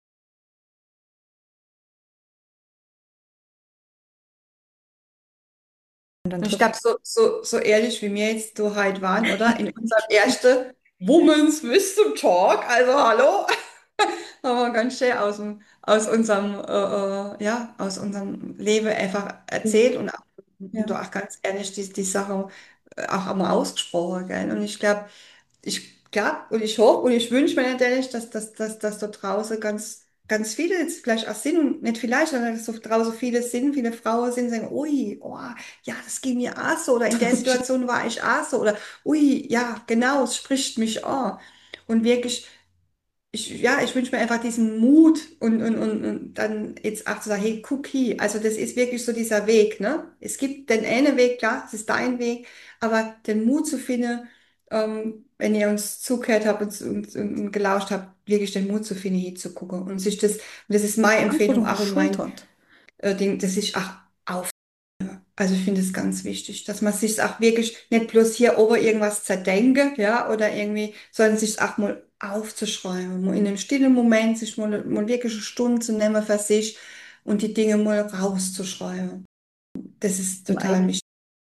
und dann Und ich trifft glaube, so, so, so ehrlich wie wir jetzt so heute waren, oder? In unserem ersten Women's Wisdom Talk, also hallo, haben wir ganz schön aus, dem, aus unserem, äh, äh, ja, aus unserem Leben einfach erzählt und, auch- und ja. auch ganz ehrlich die, die Sache äh, auch einmal ausgesprochen, gell? Und ich glaube, ich glaube und ich hoffe und ich wünsche mir natürlich, dass, dass, dass, dass da draußen ganz, ganz viele jetzt vielleicht auch sind und nicht vielleicht, sondern dass so draußen viele sind, viele Frauen sind, sagen, ui, oh, ja, das ging mir auch so oder in der Situation war ich auch so oder ui, ja, genau, es spricht mich an. Und wirklich ich, ja, ich wünsche mir einfach diesen Mut und, und, und, und dann jetzt auch zu sagen, hey, Cookie, also das ist wirklich so dieser Weg, ne? Es gibt den einen Weg, klar, es ist dein Weg, aber den Mut zu finden, ähm, wenn ihr uns zugehört habt und, und, und gelauscht habt, wirklich den Mut zu finden, hinzugucken und sich das, und das ist meine Empfehlung Verantwortung auch und mein geschultert. äh, Ding, dass ich auch auf also ich finde es ganz wichtig, dass man sich auch wirklich nicht bloß hier ober irgendwas zerdenke, ja, oder irgendwie, sondern sich auch mal aufzuschreiben, mal in einem stillen Moment sich mal, mal wirklich eine Stunde zu nehmen für sich und die Dinge mal rauszuschreiben. Das ist Im total eigenen. wichtig.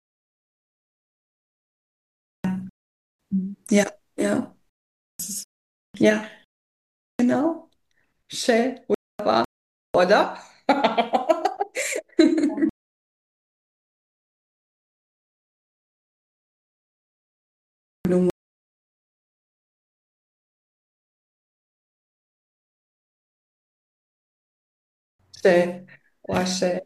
Ja, ja, ja, genau. Schön, oder? Schön. Oh, schön.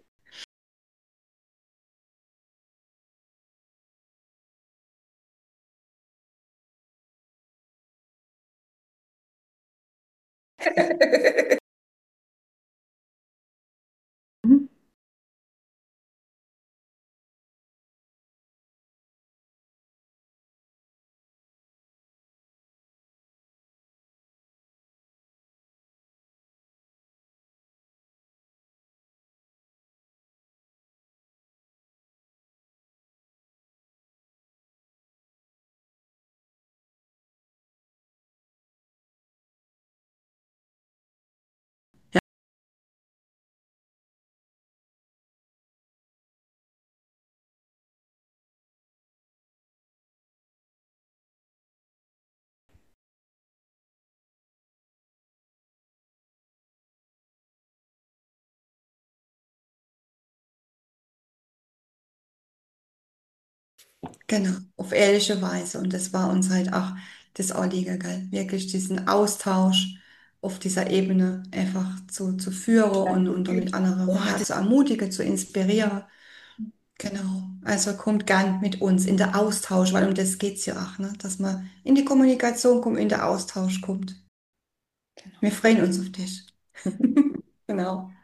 Genau, auf ehrliche Weise. Und das war uns halt auch das Anliegen, gell? Wirklich diesen Austausch auf dieser Ebene einfach zu, zu führen und, und damit andere Oh, ja, das, zu ermutigen, zu inspirieren. Genau. Also kommt gern mit uns in der Austausch, weil um das geht's ja auch, ne? Dass man in die Kommunikation kommt, in der Austausch kommt. Wir freuen uns auf dich. Genau.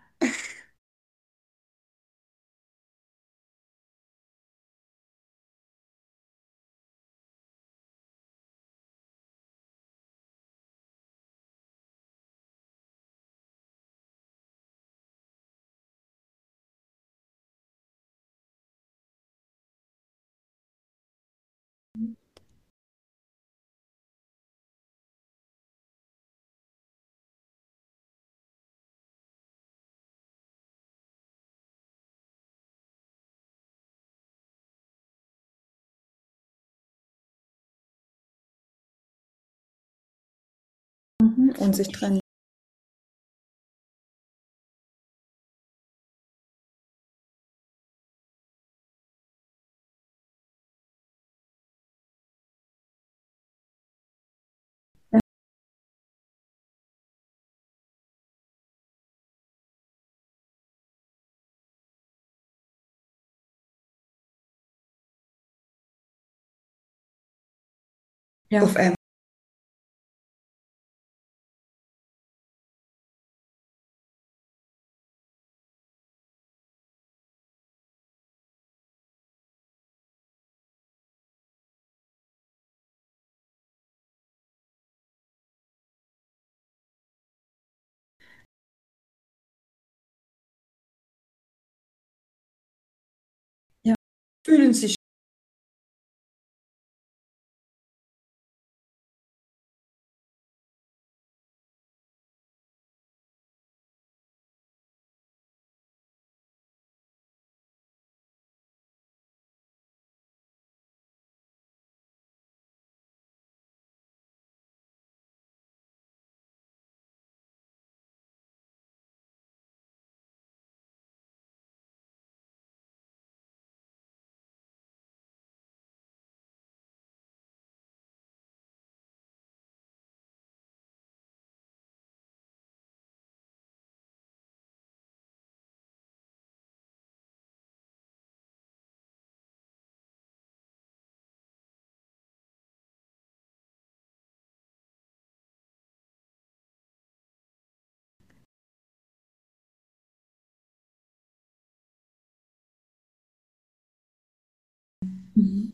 mhm. Und sich trennen. Ja, Auf ja, einmal. ja. Fühlen sich. Mhm.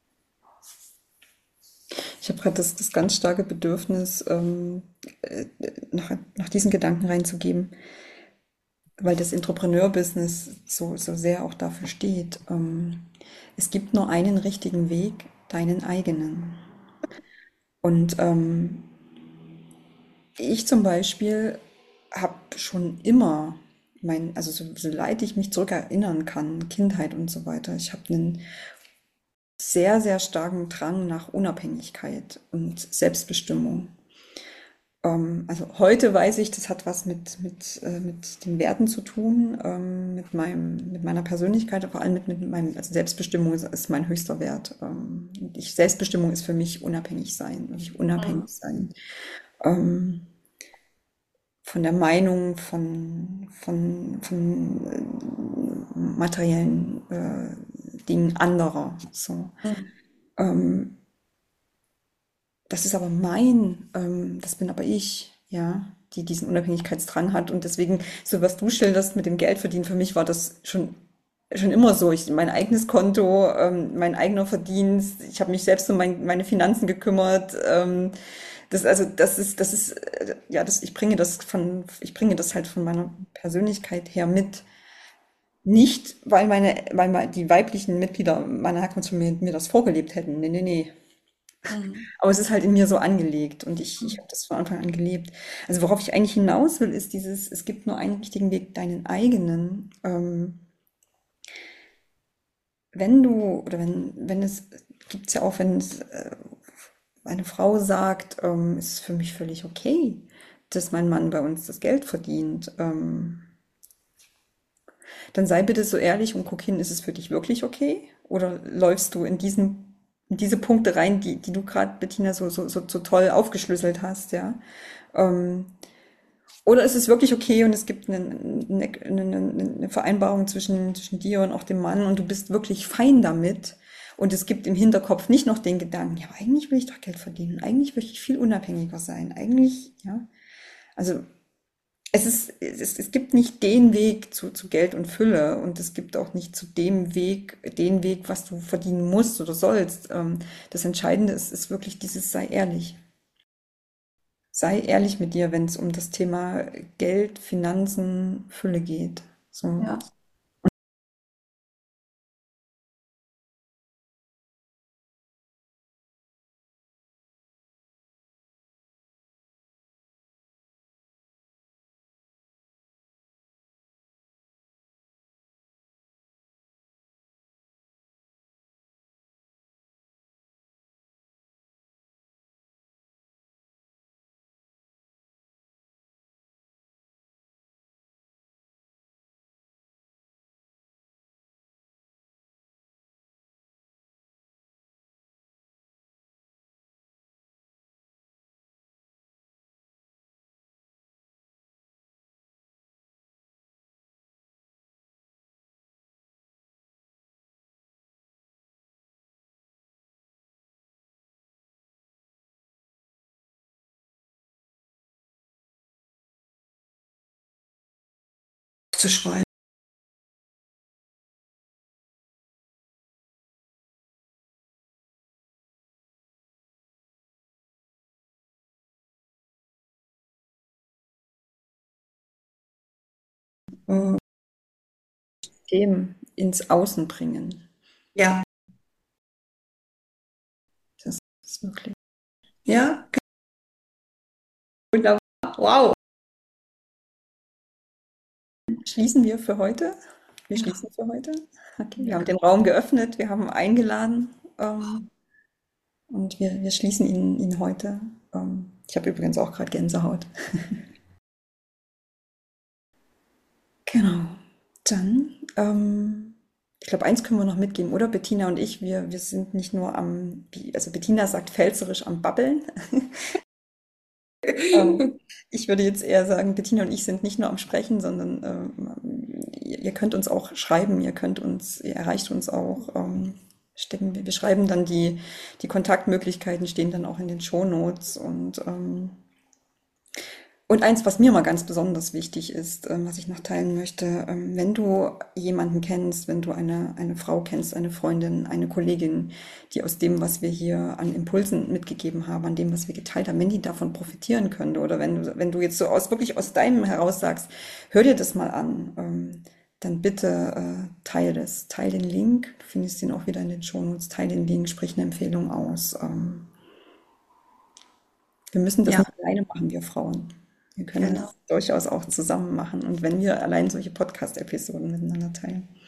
Ich habe gerade das, das ganz starke Bedürfnis, ähm, äh, nach, nach diesen Gedanken reinzugeben, weil das Entrepreneur-Business so, so sehr auch dafür steht. Ähm, es gibt nur einen richtigen Weg, deinen eigenen. Und ähm, ich zum Beispiel habe schon immer mein, also so, so leid ich mich zurückerinnern kann, Kindheit und so weiter. Ich habe einen sehr, sehr starken Drang nach Unabhängigkeit und Selbstbestimmung. Ähm, also heute weiß ich, das hat was mit, mit, äh, mit den Werten zu tun, ähm, mit meinem, mit meiner Persönlichkeit, vor allem mit, mit meinem, also Selbstbestimmung ist, ist mein höchster Wert. Ähm, ich, Selbstbestimmung ist für mich unabhängig sein, wirklich unabhängig sein. Ähm, von der Meinung von, von, von äh, materiellen äh, Dingen anderer. So. Mhm. Ähm, Das ist aber mein, ähm, das bin aber ich, ja, die diesen Unabhängigkeitsdrang hat. Und deswegen, so was du schilderst mit dem Geldverdienen, für mich war das schon, schon immer so. Ich, mein eigenes Konto, ähm, mein eigener Verdienst, ich habe mich selbst um mein, meine Finanzen gekümmert. Ähm, das, also, das ist, das ist, äh, ja, das, ich bringe das von, ich bringe das halt von meiner Persönlichkeit her mit. Nicht, weil meine, weil me- die weiblichen Mitglieder meiner Herkunftsfamilie mir das vorgelebt hätten. Nee, nee, nee. Mhm. Aber es ist halt in mir so angelegt und ich, ich habe das von Anfang an gelebt. Also worauf ich eigentlich hinaus will, ist dieses, es gibt nur einen richtigen Weg, deinen eigenen. Ähm, wenn du, oder wenn, wenn es, gibt's ja auch, wenn es, äh, eine Frau sagt, ähm, es ist für mich völlig okay, dass mein Mann bei uns das Geld verdient. Ähm, dann sei bitte so ehrlich und guck hin, ist es für dich wirklich okay? Oder läufst du in diesen, in diese Punkte rein, die, die du gerade, Bettina, so, so, so, so toll aufgeschlüsselt hast, ja? Ähm, oder ist es wirklich okay und es gibt eine, eine, eine, eine Vereinbarung zwischen, zwischen dir und auch dem Mann und du bist wirklich fein damit und es gibt im Hinterkopf nicht noch den Gedanken, ja, aber eigentlich will ich doch Geld verdienen, eigentlich möchte ich viel unabhängiger sein, eigentlich, ja. Also es ist, es, es gibt nicht den Weg zu, zu Geld und Fülle und es gibt auch nicht zu dem Weg, den Weg, was du verdienen musst oder sollst. Ähm, Das Entscheidende ist, ist wirklich dieses sei ehrlich. Sei ehrlich mit dir, wenn es um das Thema Geld, Finanzen, Fülle geht. So. Ja. Zu schreiben. Äh, Themen ins Außen bringen. Ja, Das ist wirklich. ja, wunderbar. Wow. Schließen wir für heute? Wir Ja, schließen für heute. Okay, wir ja. haben den Raum geöffnet, wir haben eingeladen ähm, und wir, wir schließen ihn, ihn heute. Ähm, ich habe übrigens auch gerade Gänsehaut. Genau. Dann, ähm, ich glaube, eins können wir noch mitgeben, oder? Bettina und ich, wir, wir sind nicht nur am, wie, also Bettina sagt pfälzerisch am Babbeln. Ähm, Ich würde jetzt eher sagen, Bettina und ich sind nicht nur am Sprechen, sondern ähm, ihr, ihr könnt uns auch schreiben, ihr könnt uns, ihr erreicht uns auch. Ähm, stecken, wir wir schreiben dann die, die Kontaktmöglichkeiten, stehen dann auch in den Shownotes und ähm, und eins, was mir mal ganz besonders wichtig ist, ähm, was ich noch teilen möchte, ähm, wenn du jemanden kennst, wenn du eine, eine Frau kennst, eine Freundin, eine Kollegin, die aus dem, was wir hier an Impulsen mitgegeben haben, an dem, was wir geteilt haben, wenn die davon profitieren könnte oder wenn du, wenn du jetzt so aus, wirklich aus deinem heraus sagst, hör dir das mal an, ähm, dann bitte äh, teile das, teile den Link, du findest ihn auch wieder in den Shownotes, teile den Link, sprich eine Empfehlung aus. Ähm, wir müssen das Ja, nicht alleine machen, wir Frauen. Wir können genau. das durchaus auch zusammen machen. Und wenn wir allein solche Podcast-Episoden miteinander teilen.